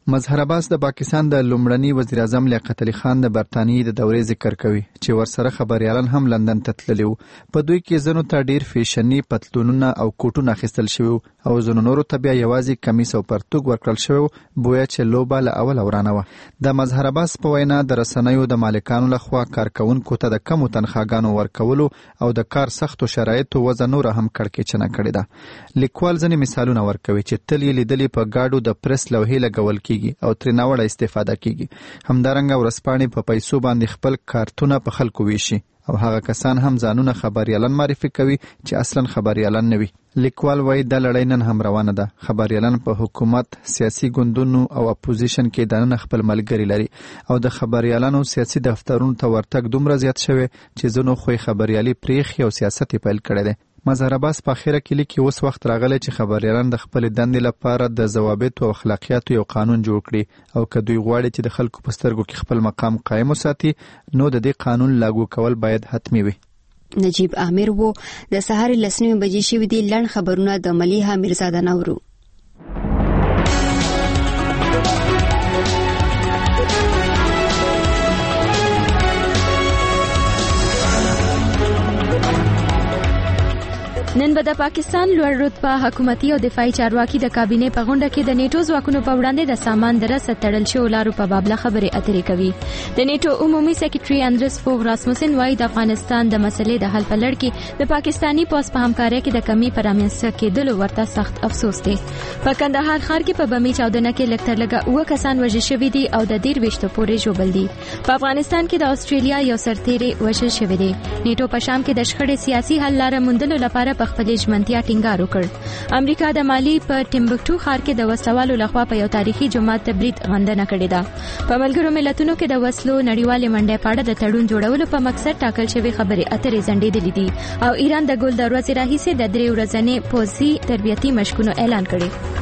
مظهر عباس د پاکستان د لومړني وزیر اعظم لیاقت علي خان د برتانیې د دورې ذکر کوي چې ورسره خبريالان هم لندن ته تللي وو. په دوی کې ځینو ته ډیر فیشني پتلونونه او کوټونه اخیستل شوي او ځینو نورو ته بیا یوازې کمیس او پرتوګ ورکړل شوی بویا چې لوبه له اول ورانه وه. د مظهر عباس په وینا د رسنیو د مالکانو لخوا کارکونکو ته د کمو تنخواګانو ورکولو او د کار سختو شرایطو وجه نور هم کړکېچنه کړې ده. لیکوال ځینې مثالونه ورکوي چې تل یې لیدلي په ګاډو د پرس لوحې لګول کیږي او ترې ناوړه استفاده کیږي. همدارنګه ورځپاڼې په پیسو باندې خپل کارتونه په خلکو ویشي او هغه کسان هم ځانونه خبريالان معرفي کوي چې اصلا خبريالان نه وي. لیکوال وایي د لړۍ نن هم روانه ده. خبريالان په حکومت، سیاسي ګوندونو او اپوزیشن کې دننه خپل ملګري لري او د خبريالانو سیاسي دفترونو ته ورتګ دومره زیات شوی چې ځینو خو خبريالي پریخي او سیاست پیل کړی دی. مظهر عباس په اخیره کې لیکي اوس وخت راغلی چې خبريالان د خپل دندې لپاره د ضوابطو او اخلاقیاتو یو قانون جوړ کړي او که دوی غواړي چې د خلکو په سترګو کې خپل مقام قائم وساتي نو د دې قانون لاګو کول باید حتمی وي. نجیب عامر وو د سهار 10 بجې شوې دي. لړ خبرونه د ملیحه میرزاده نورو. نن به د پاکستان لوړ رتبه حکومتي او دفاعي چارواکي د کابینې په غونډه کې د نیټو ځواکونو په وړاندې د سامان د رسد تړل شویو لارو په باب خبرې اترې کوي. د نیټو عمومي سکرټري اندرس فوغ راسموسن وایي د افغانستان د مسلې د حل په لړ کې د پاکستاني پوځ په همکارۍ کې د کمی پر رامنځته کېدلو ورته سخت افسوس دی. په کندهار ښار کې په بمي چاودنه کې لږ تر لږه 9 کسان وژل شوي دي او د 23 پورې ژوبل دي. په افغانستان کې د استرالیا یو سرتیری وژل شوی دی. نیټو په شام کې د شخړې سیاسي حل لاره موندلو لپاره په خپل ژمنتیا ټینګار وکړ. امریکا د مالی په ټمبکټو ښار کې د وسوالو لخوا په یو تاریخي جماعت تبرید غندنه کړې ده. په ملګرو ملتونو کې د وسلو نړیوالې منډې پاړه د تړون جوړولو په مقصد ټاکل شوی خبرې اترې ځنډېدلې دي او ایران د ګل دروازې راهیسې د 3 ورځې پوځي تربیتي مشقونو اعلان کړی.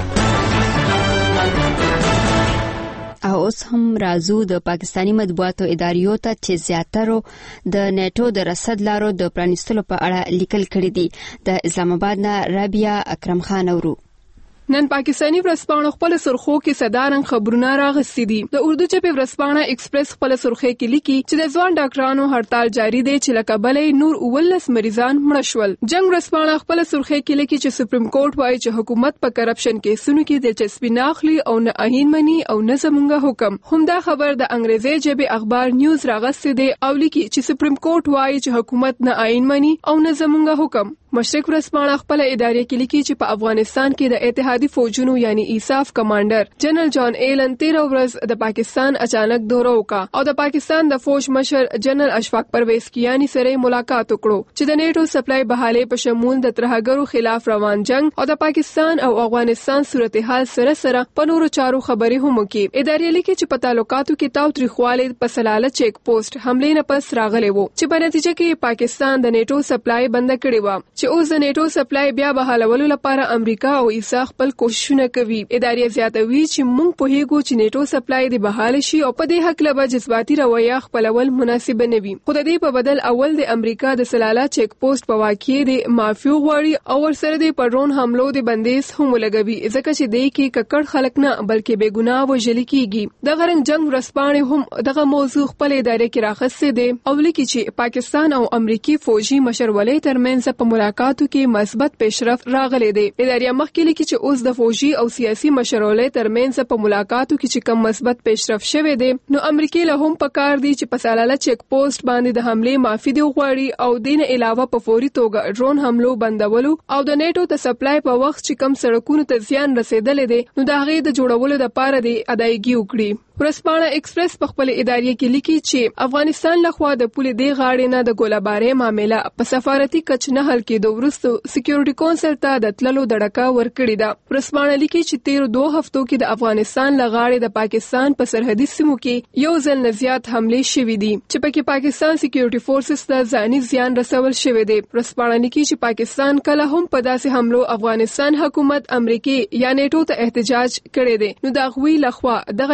او اوس هم راځو د پاکستانی مطبوعاتو اداریو ته چې زیاترو د نیټو د رسد لارو د پرانیستلو په اړه لیکل کړي دي. د اسلام آباد نه رابعه اکرم خان اورو. نن پاکستانی ورځپاڼو خپل سرخو کې صدارنګ خبرونه راغستې دي. د اردو ژبې ورځپاڼه ایکسپریس خپل سرخه کې لیکي چې د ځوان ډاکټرانو هړتال جاری دی چې لکه بلې نور 19 مریضان مړه شول. جنگ ورځپاڼه خپل سرخه کې لیکي چې سپریم کورټ وایي چې حکومت په کرپشن کیسونو کې دلچسپي نه اخلي او نه آئین مني او نه زمونږ حکم. همدا خبر د انګریزي ژبې اخبار نیوز راغستې دی او لیکي چې سپریم کورټ وایي چې حکومت نه آئین مني او نه زمونږ حکم. مشرق ورځپاڼه خپل ادارې کې لیکي چې په افغانستان کې د اتحادي فوجونو یعنی ایساف کمانډر جنرال جان ایلن 13 ورځ د پاکستان اچانک دوره وکړه او د پاکستان د فوج مشر جنرال اشفاق پرویز کیانی سره ملاقات وکړو چې د نیټو سپلای بحاله په شمول د ترهګرو خلاف روان جنگ او د پاکستان او افغانستان صورتحال سره په نورو چارو خبرې هم وکړي. ادارې لیکي چې په تعلقاتو کې تاوتریخواله په سلاله چیک پوسټ حمله نه پس راغلی وو چې په نتیجه کې پاکستان د نیټو سپلای بند کړی و چې اوس د نیټو سپلای بیا بحالولو لپاره امریکا او ایسا خپل کوششونه کوي. ادارې زیاتوي چې موږ په هیګو چې نیټو سپلای دی بحال شي او په دې حق لبا جذباتي رویه خپلول مناسب نه وي. خو د دې په بدل اول د امریکا د سلاله چیک پوسټ په واقعي د مافیو غواړي او ورسره د پرون حملو د بندیز هم لګوي ځکه چې د کې ککړ خلک نه بلکې بے ګناه وژل کیږي. د غرنګ جنگ ورسپانې هم دغه موضوع خپل ادارې کې راخصه دي او لیکي چې پاکستان او امریکي فوجي مشرولې ترمنځ په ملاقاتو کې مثبت پیشرفت راغلی دی. ادارې مخکې لیکي چې اوس د فوجي او سیاسي مشرولې ترمنځ په ملاقاتو کې چې کم مثبت پیشرفت شوی دی نو امریکا له هم پکار دی چې په سلاله چیک پوسټ باندې د حمله معافي دی غواړي او دین علاوه په فوري توګه ډرون حملو بندولو او د نیټو ته سپلای په وخت چې کم سړکونو ته زیان رسیدلې دي نو د هغې د جوړولو لپاره دی ادایګي وکړي. ورځپاڼه ایکسپریس په خپل ادارې کې لیکي چې افغانستان لخوا د پولې دی غاړې نه د ګولابارې معاملې په سفارتي کچ نه حل کېدو وروسته سکیورټي کونسل ته د تللو دړکه ورکړې ده. ورځپاڼه لیکي چې 13 هفتو کې د افغانستان لغاړې د پاکستان په سرحدي سیمو کې یو ځل نه زیات حمله شوې دي چې پکې پاکستان سکیورټي فورسز ته ځاني زیان رسول شوی دی. ورځپاڼه لیکي چې پاکستان کله هم په داسې حملو افغانستان حکومت امریکای یا نیټو ته احتجاج کړی دی نو دا غوي لخوا دغه جواب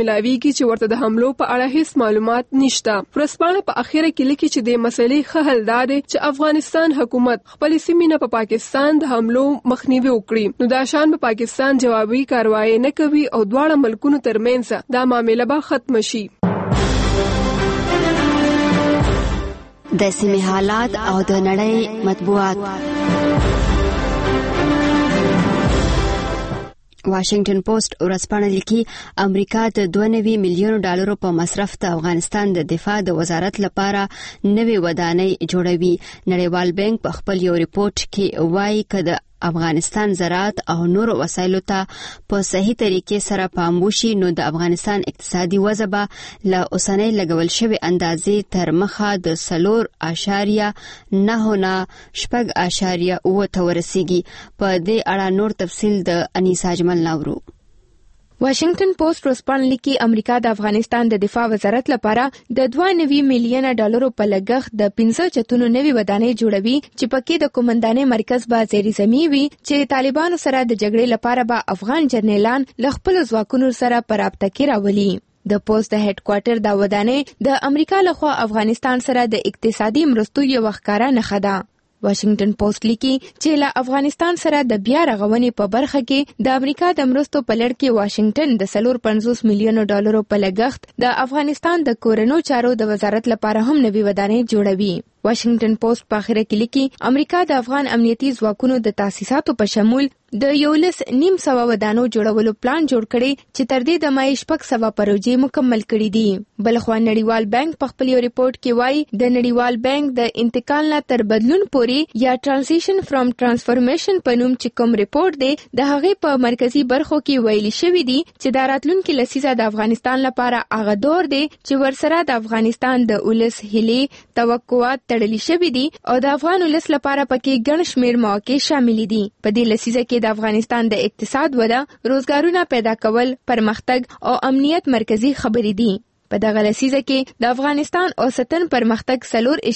ملاويږي چې ورته د حملو په اړه هیڅ معلومات نشته. ورځپاڼه په اخیره کې لیکي چې د مسلې ښه حل دا دی چې افغانستان حکومت خپل سیمې نه په پاکستان د حملو مخنیوي وکړي. نو دا شان په پاکستان جوابي کاروایی نه کوي او دواړه ملکونو ترمنځ دا معاملې به ختم شي. د سیمې حالات او د نړۍ مطبوعات. واشنگټن پوسټ ورځپاڼه لیکي امریکا د 92 میلیون ډالرو په مصرف د افغانستان د دفاع د وزارت لپاره نوې ودانۍ جوړوي. نړیوال بانک په خپل یو ریپورت کې وایي چې د افغانستان زراعت او نور وسایلو ته په صحیح طریقې سره پام وشي نو د افغانستان اقتصادي وضع به له اوسنۍ لګول شوې اندازې تر مخه د 4.9 نه 6.8 ته ورسیږي. په دې اړه نور تفصیل د انیسا اجمل ناورو. واشنگټن پوسټ ورځپاڼه لیکي امریکا د افغانستان د دفاع وزارت لپاره د 92 میلیون ډالرو په لګښت د 15 چتونو نوې ودانۍ جوړوي چې پکې د قومندانۍ مرکز به زیري زمي وي چې طالبانو سره د جګړې لپاره به افغان جنرالان له خپل ځواکونو سره په رابطه کې راولي. د پوسټ د هډ کوارټر دا ودانۍ د امریکا لخوا افغانستان سره د اقتصادي مرستو یو ښکارا نښه ده. واشنگټن پوسټ لیکي چې له افغانستان سره د بیا رغونې په برخه کې د امریکا د مرستو په لړ کې واشنگټن د 450 میلیون ډالرو په لګښت د افغانستان د کورنو چارو د وزارت لپاره هم نوې ودانۍ جوړوي. واشنگټن پوسټ په اخر کې لیکي امریکا د افغان امنیتي ځواکونو د تاسیساتو په شمول د 1.5 ودانو جوړولو پلان جوړ کړي چې تر دې د مای 600 پروژې مکمل کړي دي. بلخوا نړیوال بانک په خپل یو ریپورت کې وایي د نړیوال بانک د انتقال نه تر بدلون پورې یا ترانزیشن فرام ترانسفورمیشن په نوم چې کوم ریپورت دی د هغې په مرکزی برخو کې ویلي شوی دی چې د راتلونکي لسیزه د افغانستان لپاره هغه دور دی چې ورسره د افغانستان د ولس هیلې توقعات تړلې شوی دي او د افغان ولس لپاره پکې ګڼ شمېر مواقع شامل دي. په دې لسیزه کې د افغانستان د اقتصاد وده، روزګارونه پیدا کول، پرمختګ او امنیت مرکزی خبرې دي. په دغه لسیزه کې د افغانستان اوسطن پرمختګ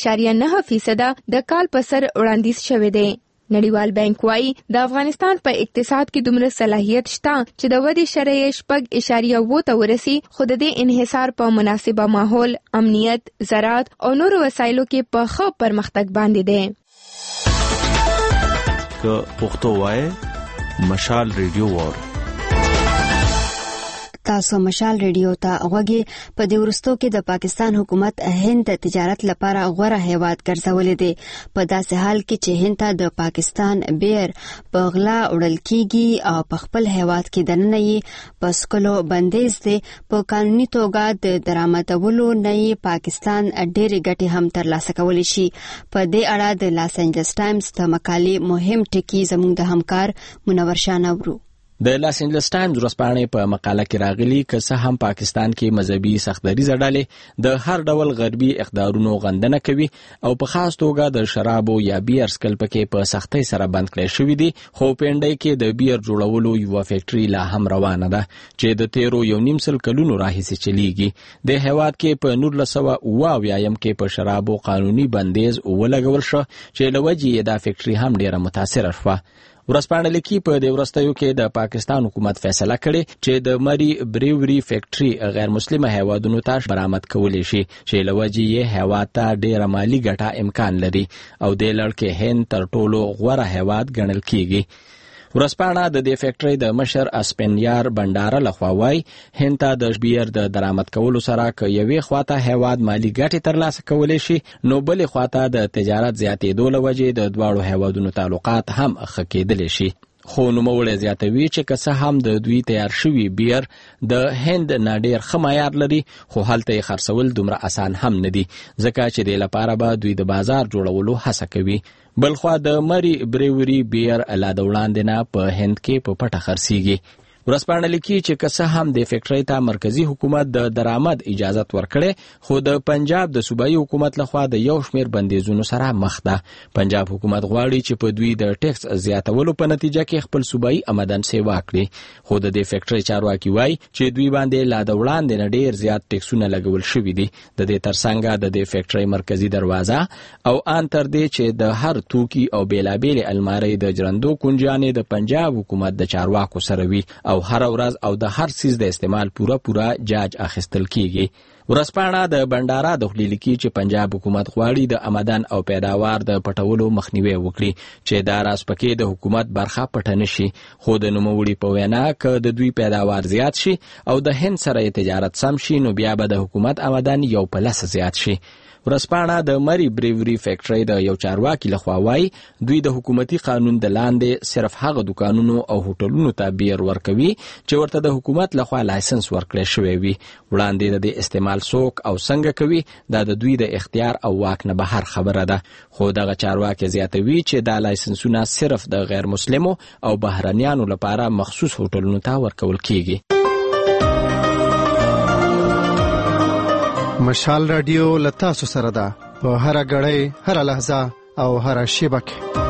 4.9% د کال په سر وړاندیز شوی دی. نړیوال بانک وايي د افغانستان په اقتصاد کې دومره صلاحیت شته چې د ودې شرایط 6.9 ته ورسي، خو د دې انحصار په مناسبه ماحول، امنیت، زراعت او نور وسایلو کې په ښه پرمختګ باندې دی. که پښتو وای مشال ریډیو وار تاسو مشال ریډیو ته غوږی. په دې ورستو کې د پاکستان حکومت هند د تجارت لپاره غوره هیواد ګرځولې دي. په داسې حال کې چې هند ته د پاکستان بیر په غلا وړل کیږي او په خپل هیواد کې دننه یې په سکلو بندیز دي، په قانوني توګه د درآمدولو نه یې پاکستان ډېرې ګټې هم ترلاسه کولی شي. په دې اړه د لاس انجلس ټایمز ته مقالې مهم ټکي زموږ د همکار منور شاه نورو. د لاس انجلس ټایمز ورځپاڼې په مقاله کې راغلي که څه هم پاکستان کې مذهبي سختدریزه ډلې د هر ډول غربي اقدارونو غندنه کوي او په خاص توګه د شرابو یا بیر سکل پکې په سختۍ سره بند کړی شوی دي، خو پنډۍ کې د بیر جوړولو یو فیکټري لا هم روانه ده چې د 13 کلونو راهیسې چلیږي. د هیواد کې په 1979 کې په شرابو قانوني بندیز ولګول شو چې لوجې دا فیکټري هم ډیره متاثره شوه. ورځپاڼه لیکي په دې وروستیو کې د پاکستان حکومت فیصله کړې چې د مری بریوري فیکټري غیر مسلمه هیوادونو ته برآمد کولی شي چې لوجې یې هیواد ته ډیره مالی ګټه امکان لري او د لړ کې هند تر ټولو غوره هیواد ګڼل کیږي. ورځپاڼه د دې فیکټري د مشر اسپنیار بنداره لخوا وایي هند ته د بیر د درآمد کولو سره که یوې خواته هیواد مالی ګټې ترلاسه کولی شي نو بلې خواته د تجارت زیاتېدو له وجې د دواړو هیوادونو تعلقات هم ښه کېدلی شي. خو نوموړی زیاتوي چې که څه هم د دوی تیار شوي بیر د هند نه ډېر ښه معیار لري، خو هلته یې خرڅول دومره اسان هم نه دي ځکه چې دې لپاره به دوی د بازار جوړولو هڅه کوي. بلخوا د مری بریوري بیر لا د وړاندې نه په هند کې په پټه خرڅیږي. ورځپاڼه لیکي چې که څه هم د فیکټرۍ ته مرکزی حکومت د درآمد اجازت ورکړي، خو د پنجاب د صوبایي حکومت لخوا د یو شمېر بندیزونو سره مخ ده. پنجاب حکومت غواړي چې په دوی د ټیکس زیاتولو په نتیجه کې خپل صوبایي آمدن سیوا کړي، خو د دې فیکټرۍ چارواکي وایي چې دوی باندې لا د وړاندې نه ډېر زیات ټیکسونه لګول شوي دي. د دې ترڅنګ د دې فیکټرۍ مرکزی دروازه او ان تر دې چې د هر توکي او بیلابېلې المارۍ د جرندو کنجیانې د پنجاب حکومت د چارواکو سره وي او هر ورځ او د هر سیز د استعمال پورا جاج اخیستل کیږي. ورسپانه د بندارا د خلیل کی چې پنجاب حکومت غواړي د آمدن او پیداوار د پټولو مخنیوي وکړي چې دا راس پکې د حکومت برخه پټنه شي، خو د نوموړي په وینا ک د دوی پیداوار زیات شي او د هند سره تجارت سم شي نو بیا به د حکومت آمدن یو په لس زیات شي. ورسپانه د مری بریوري فیکټری د یو چارواکي لخوا وایي دوی د حکومتي قانون د لاندې صرف هغه دکانونو او هوټلونو ته بیر ورکوي چې ورته د حکومت لخوا لایسنس ورکړل شوی وي. وړاندې د استعمال څوک او څنګه کوي دا د دوی د اختیار او واک نه بهر خبره ده، خو دغه چارواکي زیاتوي چې دا لایسنسونه صرف د غیر مسلمو او بهرنیانو لپاره مخصوص هوټلونو ته ورکول کیږي. مشال رادیو لتاسو سره ده په هر غړې هر لحظه او هر شیبه کې.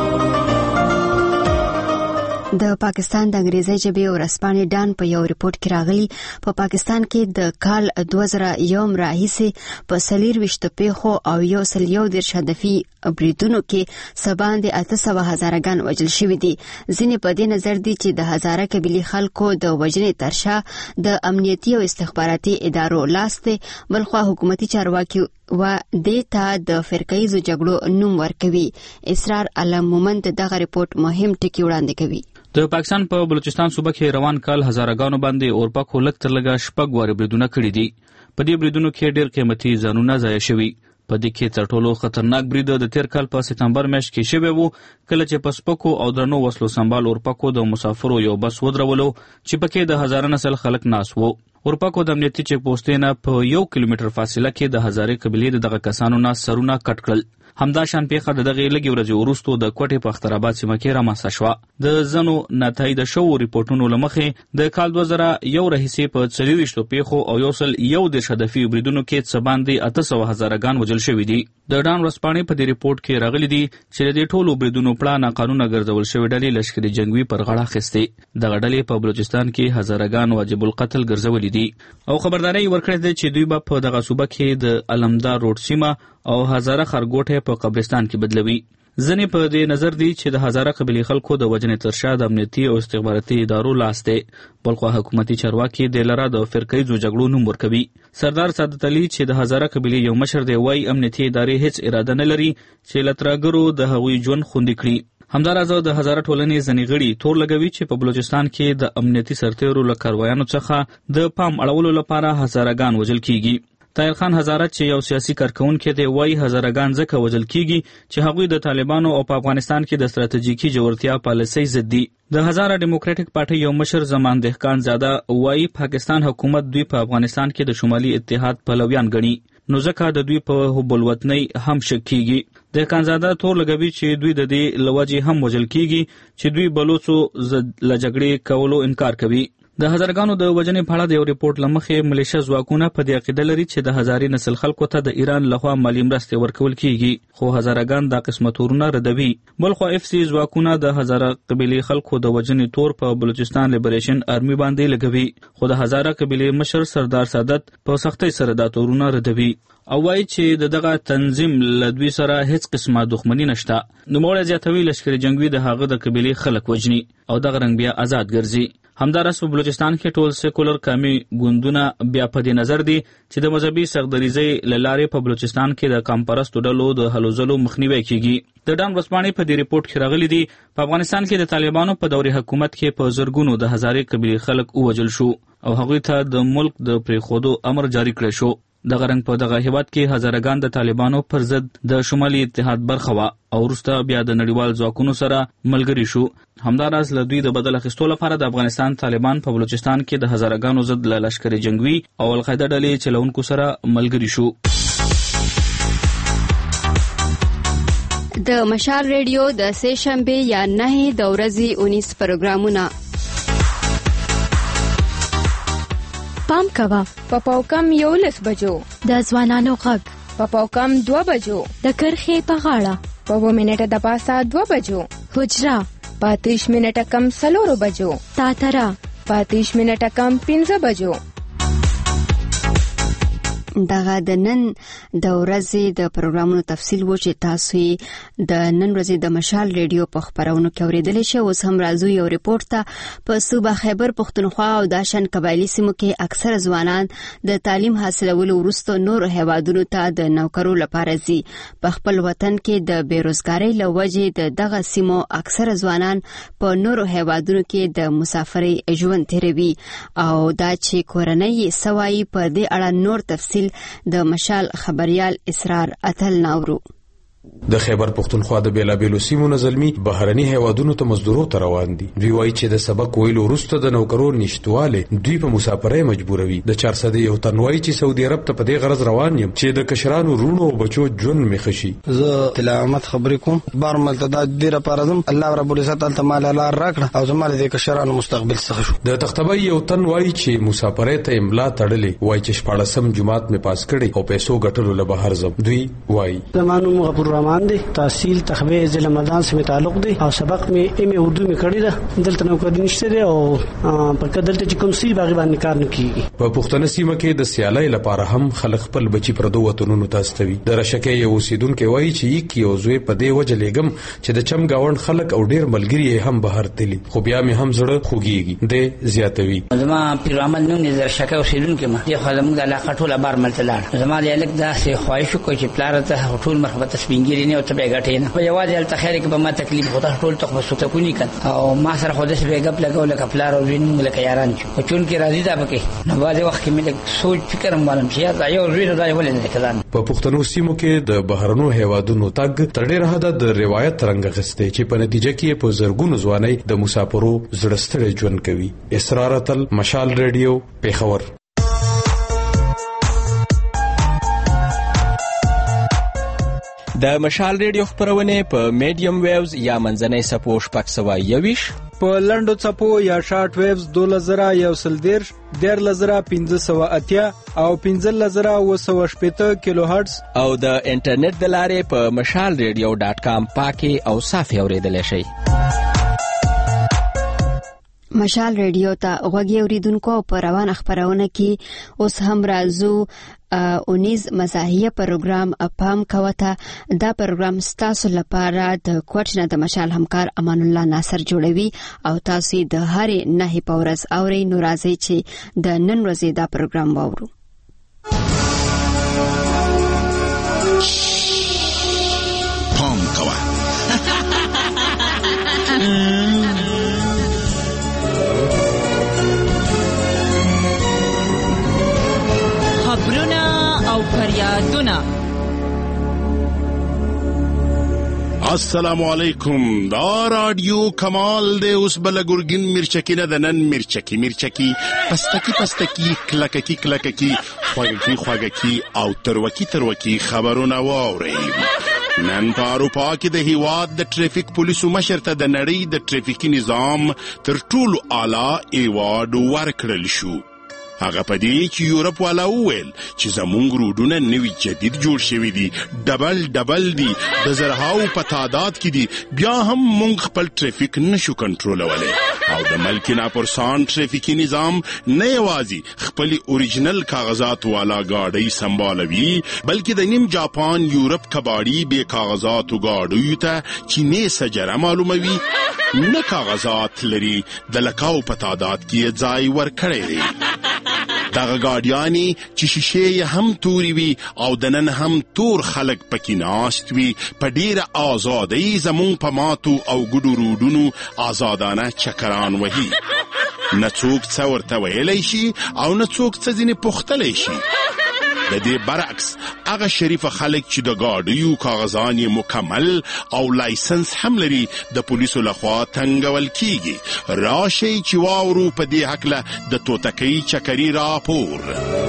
د پاکستان د انګریزي ژبې او رسپانې ډان په یو ریپورت کې راغلي په پاکستان کې د کال 2001 راهیسې په 24 پیښو او 111 هدفي بریدونو کې سباند 800,000 غن وژل شوي دي. ځینې په دې نظر دي چې د هزاره قبيلي خلکو د وژنې ترشا د امنیتي او استخباراتي ادارو لاس دی، بلخوا حکومتي چارواکي و دیتا د فرقایزو جګړو نوم ورکوي. اسرار علم مومند دغه ریپورت مهم ټکی وړاندې کوي. د پاکستان په بلوچستان صوبه کې روان کال هزارګانو باندې اورپکو لک تر لګه شپږ واره بریدونه کړي دي. په دې بریدونو کې ډېر قیمتي ځانونه ضایع شوي. په دې کې تر ټولو خطرناک برید د تیر کال په سپتمبر میاشت کې شوی وو، کله چې په سپکو او درنو وسلو سنبال اورپکو د مسافرو یو بس ودرولو چې پکې د هزاره نسل خلک ناس وو. اورپکو د امنیتي چیک پوسټ نه په 1 کیلومتر فاصله کې د هزاره قبیلې دغه کسانو نه سرونه کټ کړل. همدا شان پیښه د دغه لګي ورځې وروسته د کوټې په اختراباد سیمه کې رامنځته شوه. د زنو نتایج شو ریپورتونو لمخې د کال 2001 راهیسې په 24 پیښو او 111 هدفي بریدونو کې څه باندې 800,000 غان وژل شوي دي. د ډان ورسپانې په دې ریپورت کې راغلي دي چې د ټولو بریدونو پړه ناقانونه ګرځول شوی ډلې لشکري جنگوي پر غاړه اخیستې. دغه ډلې په بلوچستان کې هزارګان واجب القتل ګرځولي دي او خبرداري ورکړې ده چې دوی به په دغه صوبه کې د علمدار روډ سیمه او هزاره خرګوټه په قبرستان کې بدلوي. ځنې په دې نظر دي چې د هزاره قبیلې خلکو د وجنې ترشا د امنیتي او استخباراتي ادارو لاس دی، بلخوا حکومتي چارواکي د لاره د فرقایزو جګړو نوم ورکوي. سردار سعادت علي چې د هزاره قبیلې یو مشر دی وایي امنیتي ادارې هیڅ اراده نه لري چې لتراګرو د هغوی ژوند خوندي کړي. همداراز د هزاره ټولنې ځنې غړي تور لګوي چې په بلوچستان کې د امنیتي سرتیرو له کاروایانو څخه د پام اړولو لپاره هزارګان وژل کیږي. طاهر خان هزاره چې یو سیاسي کارکونکي دی وایي هزارګان ځکه وژل کیږي چې هغوی د طالبانو او په افغانستان کې د ستراتیژیکي جوړتیا پالیسۍ ضد دي. د هزاره ډیموکراټک پارټي یو مشر زمان دهقان زاده وایي پاکستان حکومت دوی په افغانستان کې د شمالي اتحاد پلویان ګڼي، نو ځکه د دوی په حب الوطنۍ هم شک کیږي. دهقان زاده تور لګوي چې دوی د دې لوجې هم وژل کیږي چې دوی بلوڅو له جګړې کولو انکار کوي. د هزارګانو د وژنې په اړه د یو ریپورت لمخې ملیشه ځواکونه په دې عقیده لري چې د هزاري نسل خلکو ته د ایران لخوا مالی مرستې ورکول کیږي، خو هزارګان دا قسمه تورونه ردوي. بلخوا اف سی ځواکونه د هزاره قبیلې خلکو د وژنې تور په بلوچستان لیبریشن آرمي باندې لګوي، خو د هزاره قبیلې مشر سردار سعادت په سختۍ سره دا تورونه ردوي او وایي چې دغه تنظیم له دوی سره هیڅ قسمه دښمني نشته. نوموړی زیاتوي لشکري جنگوي د هغه د قبیلې خلک وژني او دغه رنګ بیا آزاد ګرځي. همداراز په بلوچستان کې ټول سیکولر قومي ګوندونه بیا په دې نظر دي چې د مذهبي سختدریزۍ له لارې په بلوچستان کې د قومپرستو ډلو د هلو ځلو مخنیوی کیږي. د ډان ورسپانې په دې ریپورت کې راغلي دي په افغانستان کې د طالبانو په دورې حکومت کې په زرګونو د هزارې قبیلې خلک ووژل شو او هغوی ته د ملک د پرېښودو امر جاری کړی شو. دغه رنګ په دغه هیواد کې هزارګان د طالبانو پر ضد د شمالي اتحاد برخه وه او وروسته بیا د نړیوال ځواکونو سره ملګري شو. همداراز له دوی د بدل اخیستو لپاره د افغانستان طالبان په بلوچستان کې د هزارګانو ضد له لشکري جنگوي او القاعده ډلې چلونکو سره ملګري شو. د مشال ریډیو د سه شنبه یا 9 د ورځې 19 پروګرامونه پام کوا په پاوکم 11 بجو د ځوانانو غږ په پاوکم 2 بجو د کرخې په غاړه په 2 منټه د پاسه 2 بجو حجرا په 30 منټه کم 4 بجو تاترا په 30 منټه کم 15 بجو دغه د نن د ورځې د پروګرامونو تفصیل و چې تاسو د نن ورځې د مشال ریډیو په خبرونو کې اوریدلی شئ. اوس هم راځو یو ریپورت ته. په صوبه خیبر پښتونخوا او داشن قبایلی سیمو کې اکثره ځوانان د تعلیم حاصلولو وروسته نور هیوادونو ته د نوکرو لپاره ځي. په خپل وطن کې د بیروزګارۍ له وجې دغه سیمو اکثره ځوانان په نورو هیوادونو کې د مسافرۍ ژوند تیروي او دا چې کورنۍ سوای په دې اړه نور تفصیل د مشال خبريال اسرار اتل ناورو. د خیبر پښتونخوا د بیلابیلو سیمو نظلمي بهرني هیوادونو ته مزدورو ته روان دي. دوی وایي چې د سبق ویلو وروسته د نوکرو نشټواله دوی په مسافرۍ مجبوروي. د 400 یو تن وایي چې سعودي عرب ته په دې غرض روان یم چې د کشرانو رونو او بچو ژوند مخشي. زه تلاوت خبرې کوم بار ملتدا ډیره پارزم الله رب العزت تعالی لار راکړه او زموږ د کشرانو مستقبل څخه شو. د تختبای یو تن وایي چې مسافرۍ ته املا تړلې وایي چې 14 جمعات می پاس کړي او پیسو ګټلو له بهر زم. دوی وایي زمانو غفور رحمان دی تحصیل تخبه ضلع مدان سے تعلق دی او سبق می ایم اردو می کړی دا دلته نو کړی نشته دی او په کدلته چې کوم سی باغ باندې کار نه کیږي. په پښتنه سیمه کې د سیالۍ لپاره هم خلک خپل بچی پردو وطنونو ته استوي. د رشکې یو اوسیدونکو وایي چې یک یو زوی په دې وجه لګم چې د چم گاوند خلک او ډیر ملګری هم بهر تللی خو بیا می هم زړه خوږیږي. د زیاتوي زما پیرامل نوم دې رشکې اوسیدونکو ما دی خو موږ د علاقه ټول بار ملتلار زما د الک دا سه خواهش کوي چې پلار ته ټول مرحبت سپینګری نه او ته غټې نه په یوازې ال تخیر کې به ما تکلیف هوته ټول ته وسوته کو نه کړ او ما سره خو دې به غپ لګول کپلار او وین ملک یاران چې چون کې راضي ده پکې نو باندې وخت کې ملک سوچ فکر معلوم شي دا یو وین دا ولې نه کړان. په پښتنو سیمو کې د بهرنو هیوادونو تګ تر ډیره حد د روایت رنګ غسته چې په نتیجه کې په زرګونو ځواني د مسافرو زړستړي ژوند کوي. اسرار اتل مشال ریډیو پیښور. د مشال ریډیو خبرونه په میډیم ویوز یا منځنۍ سپو شپږ سوه یویش په لنډو څپو یا شارټ ویوز 2110 15580 او 15780 کیلو هرتز او د انټرنیټ د لارې په mashalradio.com پاکي او صافي اوریدل شي. مشال ریډیو ته غوږی اوریدونکو په روان خبرونه کې اوس هم راځو 19 مزاحیه پروګرام اپام کوته. دا پروګرام ستاسو لپاره د کوټنه د مشال همکار امان الله ناصر جوړوي او تاسو د هرې نه په ورځ اوري. نو راځي چې د نن ورځې دا پروګرام واورو. پام کوه خبرونه او فریادونه. السلام علیکم. دا رادیو کمال دے اوس بل ګورګین مرچکی نه دنن مرچکی پستکی کلککی خواږکی او تروکی خبرونه واوري. نن په اروپا کې د هیواد د ټریفیک پولیسو مشر ته د نړۍ د ټریفیکي نظام تر ټولو اعلی ایوارډ ورکړل شو. هغه پدې چې یورپ والا وویل چې زمونږ روډونه نوي جدید جوړ شوي دي ډبل دي د زرهاو په تعداد کې دي بیا هم مونږ خپل ټریفیک نشو کنټرولولی او د ملک ناپرسان ټریفیکي نظام نه یوازې خپل اوریجنل کاغذات والا گاډي سمبالوي بلکې د نیم جاپان یورپ کباړي بے کاغذاتو گاډیو ته چې نه سجره معلوموي نه کاغذات لري د لکاو په تعداد کې ځای ورکړی دی. دغه گاډیانی چې شیشه هم توري وي او د نن هم تور خلک پکې ناست وي په ډیره آزادۍ زمون په ماتو او ګډو روډونو آزادانه چکران وهي. نه څوک څه ورته ویلی شي او نه څوک څه ځینې پوښتلی شي. د دې برعکس هغه شریف خلک چې د گاډیو کاغذان مکمل او لایسنس هم لري د پولیسو لخوا تنګول کیږي. راشي چې واورو په دې هکله د توتکۍ چکري راپور.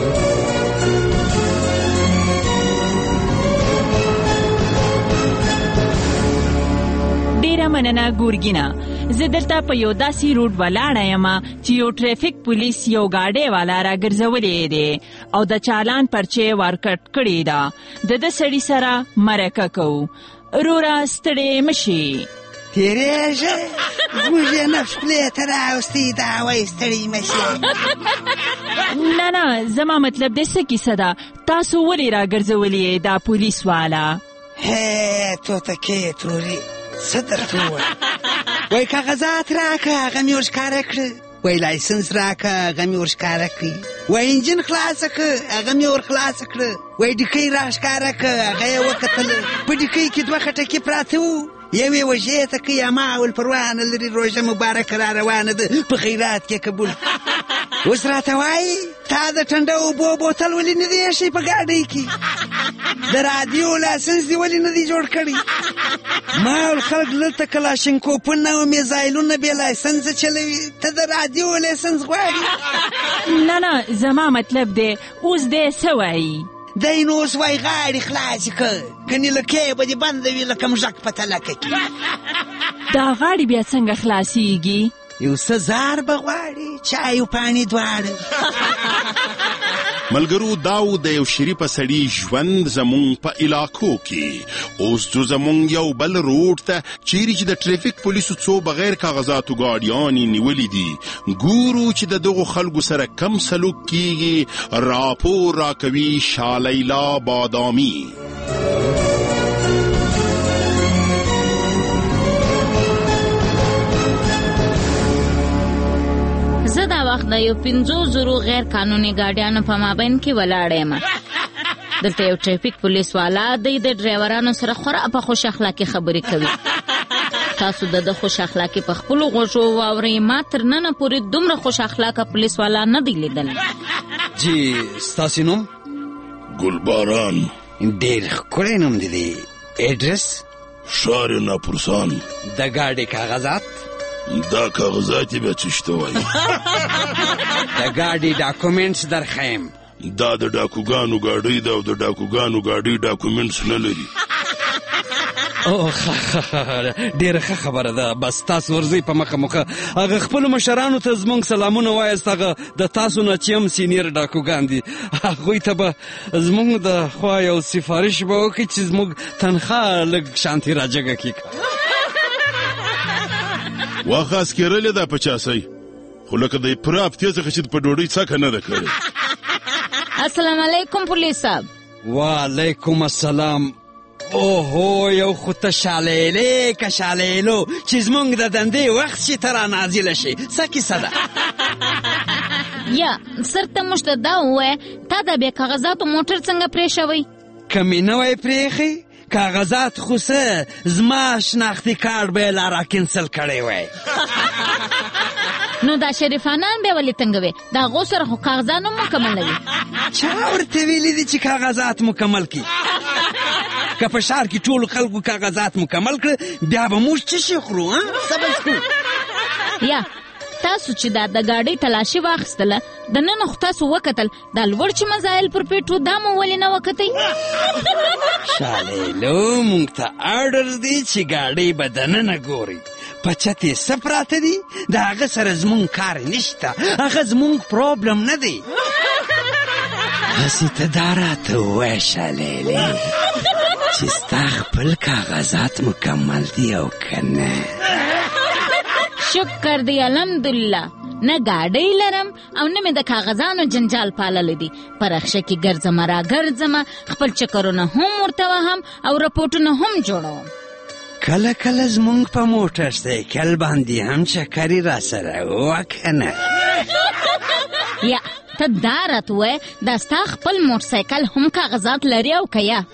ډیره مننه ګورګینا. زه درته په یو داسې روډ ولاړه یم چې یو ټریفیک پولیس یو گاډی والا راګرځولې دی او د چالان پرچې ورکټ کړې ده. د سړي سره مرکه کوو. رورا ستړی مشي. تیریږه زموږ یې نفس خولې ته راوستی دا وایي ستړی مه شې. نه زما مطلب دی څه کیسه ده؟ تاسو ولې راګرځولي دا پولیس والا؟ هی توتکې تورې څه درته ووایم؟ وایي کاغذات راکه هغه مې ورښکاره کړه، وایي لایسنس راکه هغه مې ورښکاره کړي، وایي انجن خلاصه کړه هغه مې ورخلاصه کړه، وایي ډیکۍ راښکاره کړه هغه یې وکتله، په ډیکۍ کې 2 خټکي پراته وو، یو یې وژې ته کوي اما اولپروا نه لري، روژه مبارکه را روانه ده په خیرات کې قبول. اوس راته وایي تا د ټنډه اوبو بوتل ولې نه دی ایښی په ګاډۍ کې؟ د راډیو لایسنس دې ولې نه دی جوړ کړی؟ ما ول خلک دلته کلاشینکوفونه او میزایلونه بې لایسنسه چلوي، ته د راډیو لایسنس غواړې؟ نه زما مطلب دی اوس دی څه وایي؟ دی نو اوس وایي غاړې خلاصې کړه، کنې لکۍ به دې بنده وي لکه مژک په تلکه کې. دا غاړې بیا څنګه خلاصېږي؟ یو څه زار به غواړي چای او پاڼې دواړه. ملګرو داو د یو شریفه سړي ژوند زمونږ په علاقو کې. اوس جو زمونږ یو بل روډ ته چیرې چې د ټریفیک پولیسو څو بغیر کاغذاتو ګاډیانې نیولې دي، ګورو چې د دغو خلکو سره کم سلوک کیږي. راپور راکوي شالیلا بادامي. زه دا وخت د یو 500 غیر قانوني ګاډیانو په مابین کې ولاړ یم. دلته یو ټریفیک پولیس والا د ډرایورانو سره خورا په خوش اخلاقي خبرې کوي. تاسو د خوش اخلاقي په خپلو غوږو واورئ. ما تر ننه پورې دومره خوش اخلاقه پولیس والا نه دی لیدلی. جی ستاسو نوم؟ ګلباران. ډېر ښکلی نوم دی. ایډرس؟ ښار ناپورسان. د ګاډۍ کاغذات؟ دا کاغذات بیا څه شته وایي؟ د ګاډۍ ډاکومنټس درښیم. دا د ډاکوګانو ګاډۍ ده او د ډاکوګانو ګاډۍ ډاکومنټس نه لري. ډېره ښه خبره ده. بس تاسو ورځئ په مخه مخه. هغه خپلو مشرانو ته زموږ سلامونه وایاست. هغه د تاسو نه چې هم سینیر ډاکوګان دي، هغوی ته به زموږ د خوا یو سفارش به وکړي چې زموږ تنخواه لږ شانتې راجګه کړي. واخه اسکیرلې ده په چاسۍ، خو لکه د پراپ تیزه چې په ډوډۍ څکه نه ده کړې. السلام علیکم پولیس صاحب. وعلیکم السلام. اوهو یو خو ته شالیلې که شالیلو چې زمونږ د دندې وخت چې ته را نازله شي. څه کیسه ده؟ یا سر ته موږ ته دا ووایه تا د بې کاغذاتو موټر څنګه پرېښوئ؟ که مې نه وای پرېښی کاغذات خو څه زما شناختي کارډ به یې لا راکینسل کړی وای. نو دا شریفانان بیا ولې تنګوي؟ د هغو سره خو کاغذات هم مکمل نه وي. چا ورته ویلي دي چې کاغذات مکمل کړي؟ که په ښار کې ټولو خلکو کاغذات مکمل کړه بیا به موږ څه شي خورو؟ صبر کوو. یا تاسو چې دا د ګاډۍ تلاشي واخیستله د نن خو تاسو وکتل دا لوړ چې مزایل پر پیټو دا مو ولې نه وکتئ؟ شالیلو موږ ته آرډر دی چې ګاډۍ به دننه ګورئ. په چت یې څه پراته دي د هغه سره زمونږ کار نشته، هغه زمونږ پروبلم نه دی. هسې ته دا راته ووایه شالیلې چې ستا خپل کاغذات مکمل دي او که نه؟ شکر دی الحمدلله. نه ګاډۍ لرم او نه مې د کاغذانو جنجال پاللی دی. په رخشه کې ګرځم را ګرځم، خپل چکرونه هم ورته وهم او رپورټونه هم جوړوم. کله کله زمونږ په موټر سایکل باندې هم چکرې را سره وکه نه؟ یا ته دا راته ووایه دا ستا خپل موټر سایکل هم کاغذات لري او که یا؟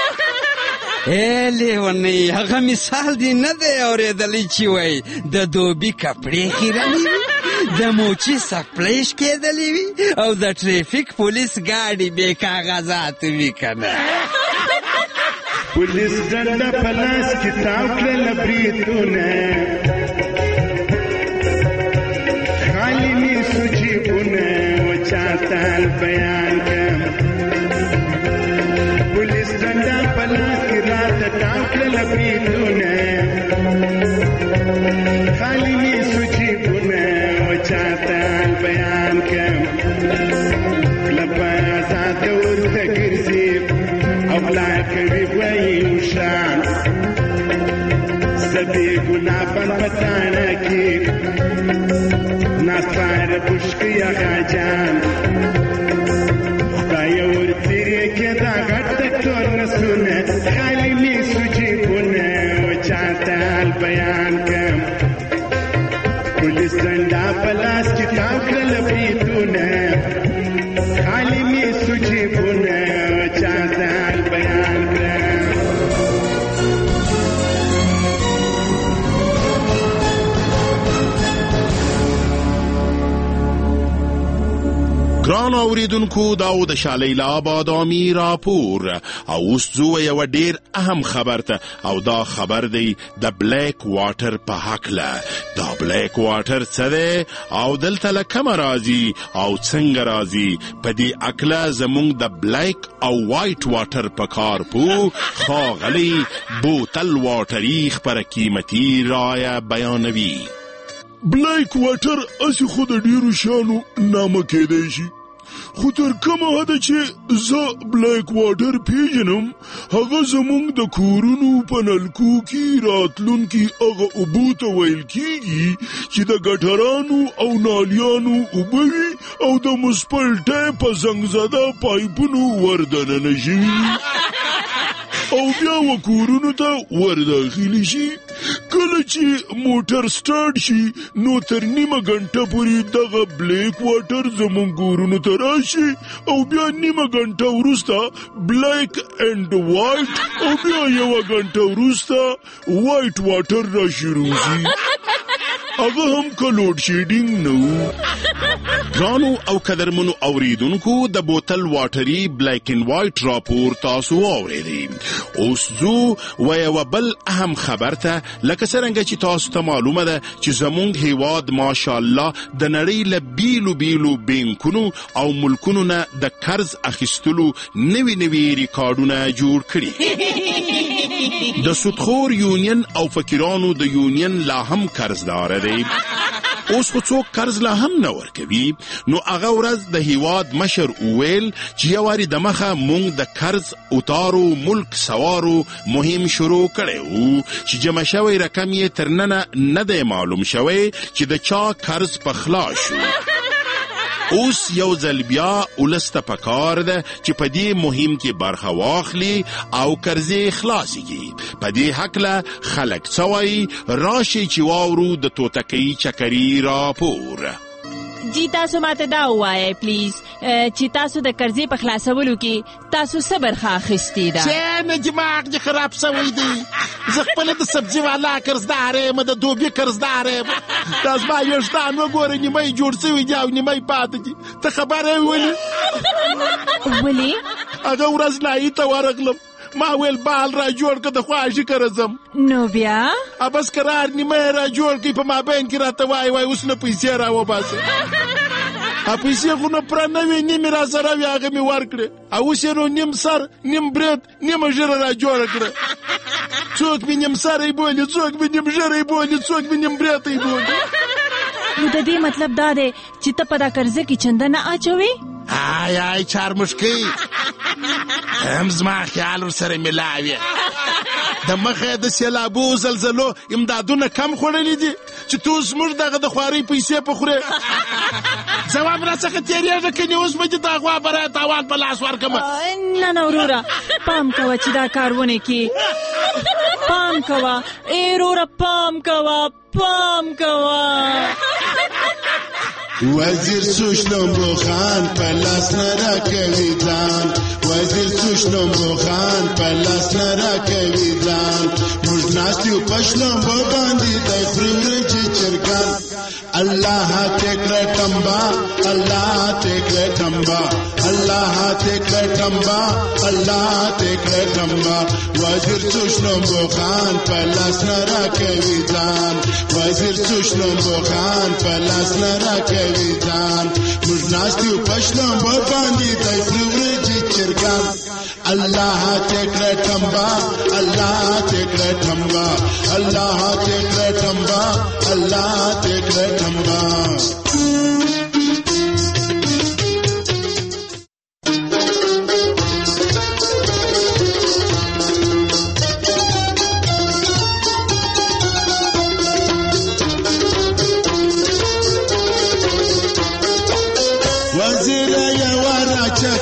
لیونی هغه مثال دی نه دی اورېدلی چې وایي د دوبي کپړې خیرنې وي، د موچي سپلیش کېدلی وي او د ټریفیک پولیس ګاډي بې کاغذات وي که نه؟ پولیس ډنډه په لاس کې تاو کړله بریتونه، خالي مې سو جیبونه و چاته بیان کړم. پولیس ډنډه په لاس کې راته تاو کړله بریتونه، خالي مې سو جیبونه و چاته بیان کړم. لپه آزاده ورته ګرځي او لا کوي وایي شان लबे गुलाबन बताना की नासार पुष्क या गाजान दायोर तेरे के दागत तोर न सुने खाली में सुजी पुने वो चाहता हाल बयान कम पुलिस डंडा पलास किताब कल भी तूने खाली में सुजी पुने वो चाहता हाल बयान कम ګران اوریدونکو دا د شالیلا بادامي راپور او اوس زو یو ډیر اهم خبر ته او دا خبر دی د بلیک واټر په حق له دا بلیک واټر څه دی او دلته لکه راځي او څنګه راځي په دې اکله زمونږ د بلیک او وایټ واټر په کار پو خاغلی بوتل واټری خبره قیمتي رایه بیانوي بلیک واټر اسی خود ډیرو شانو نامه کېدی شي خو تر کومه حده چې زه بلیک واټر پیژنم هغه زموږ د کورونو په نلکو کې راتلونکي هغه اوبو ته ویل کېږي چې د ګټرانو او نالیانو اوبه وي او د مسپلټۍ په زنګزده پایپونو وردننه شوي او بیا وکورونو ته ورداخلي شي کله چې موټر سټارټ شي نو تر نیمه غنټه پورې دغه بلیک واټر زموږ کورونو ته راشي او بیا نیمه غنټه وروسته بلیک اینڈ وایټ او بیا یوه غنټه وروسته وایټ واټر را شروع شي هغه هم که لوډ شیډینګ نه و ګرانو او قدرمنو اوریدونکو د بوتل واټري بلیک اینڈ وایټ راپور تاسو واورېدئ اوس زو و یوه بل اهم خبر ته لکه څرنګه چې تاسو ته معلومه ده چې زموږ هیواد ماشاءالله د نړۍ له بیلو بیلو بینکونو او ملکونو نه د قرض اخیستلو نوي نوي ریکارډونه جوړ کړي د سودخور یونین او فقیرانو د یونین لا هم قرضدار دی اوس خو څوک قرض لا هم نه ورکوي نو هغه ورځ د هیواد مشر وویل چې یو وارې د مخه موږ د قرض اتارو ملک سوارو مهم شروع کړی و چې جمع شوی رقم یې تر ننه نه دی معلوم شوی چې د چا قرض په خلا شو اوس یو ځل بیا ولس ته پکار ده چې په دې مهم کې برخه واخلي او قرضې خلاصې کړي په دې هکله خلک څه وایي راشئ چې واورو د توتکۍ چکري راپور جی تاسو ماته دا ووایئ پلیز چې تاسو د قرضې په خلاصولو کې تاسو څه برخه اخیستې ده چې نه دماغ دې خراب شوی دی زه خپله د سبزي والا قرضدار یم د دوبي قرضدار یم دا زما ویښتان وګوره نیمه یې جوړ شوي دي او نیمه یې پاتې دي ته خبره یې ولې هغه ورځ نایي ته ورغلم ما ویل بال را جوړ که د خواهشي قرضم نو بیا بس قرار نیمه یې را جوړ کړي په مابین کې راته وایي اوس نه پیسې را وباسه پیسې خو نه پوره نه وي نیمې را سره وي هغه مې ورکړې اوس یې نو نیم سر نیم برید نیمه ژیره را جوړه کړه څوک مې نیم سری بولي څوک مې نیم ژیری بولي څوک مې نیم بریتی بولي نو د دې مطلب دا دی چې ته په دا قرضه کې چنده نه اچوې آی چارمشکۍ هم زما خیال ورسره ملاوي د مخه د سیلابو زلزلو امدادونه کم خوړلي دي چې تو زموږ دغه د خوارۍ پیسې په خورې ځواب راڅخه تېرېږه کنې اوس به دې د غوا بری تاوان په لاس ورکړمه نه وروره پام کوه چې دا کار ونه کړې پام کوه ای وروره پام کوه وزیر سوشنم بخان پلاس نرا کوي ځان وزیر سوشنم بخان پلاس نرا کوي ځان موږ ناستیو پښلم باندې د فرنج چرګان الله تکړه ټمبا الله تکړه ټمبا الله تکړه ټمبا الله تکړه ټمبا وزیر سوشنم بخان پلاس نرا کوي ځان وزیر سوشنم بخان پلاس نرا کوي ځان موږ ناستیو پښلم باندې د فرنج چرګان الله تکړه ټمبا الله تکړه ټمبا الله تکړه ټمبا الله تکړه ټمبا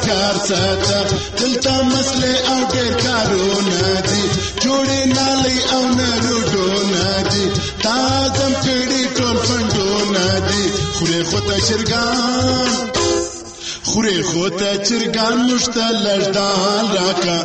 کار ساته دلته مسلې او ډېر کارونه دي جوړې نالۍ او نروډونه دي تازم کړي ټول فنډونه دي خورې خو ته چرګان موږ ته لږدان راکه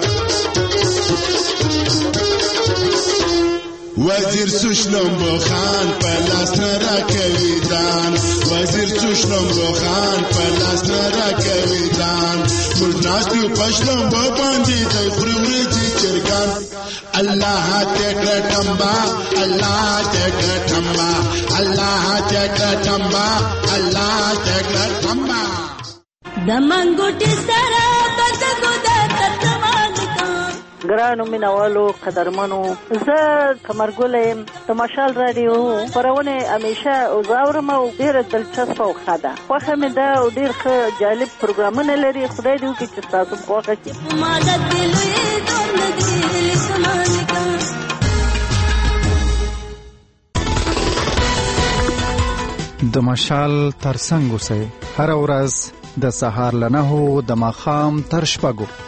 وزیر سوشنمبو خان په لاس نه راکوي دان وزیر سوشنمبو خان په لاس نه راکوي دان موږ ناست یو په شلمبو باندې دی خوري ورځي چرګان الله ته کړه ټمبا الله ته کړه ټمبا الله ته کړه ټمبا الله ته کړه ټمبا د منګوټي سره بګو د تتمان ګرانو مینوالو قدرمنو زه کمرګل یم د مشال رادیو خپرونه همیشه زاورم او ډېره دلچسپه او ښه ده خوښه مې ده او ډېر ښه جالب پروګرامونه لري خدای دې وکړي چې ستاسو خوښه شي د مشال ترڅنګ اوسئ هر ورځ د سهار له 9 د ماښام تر 6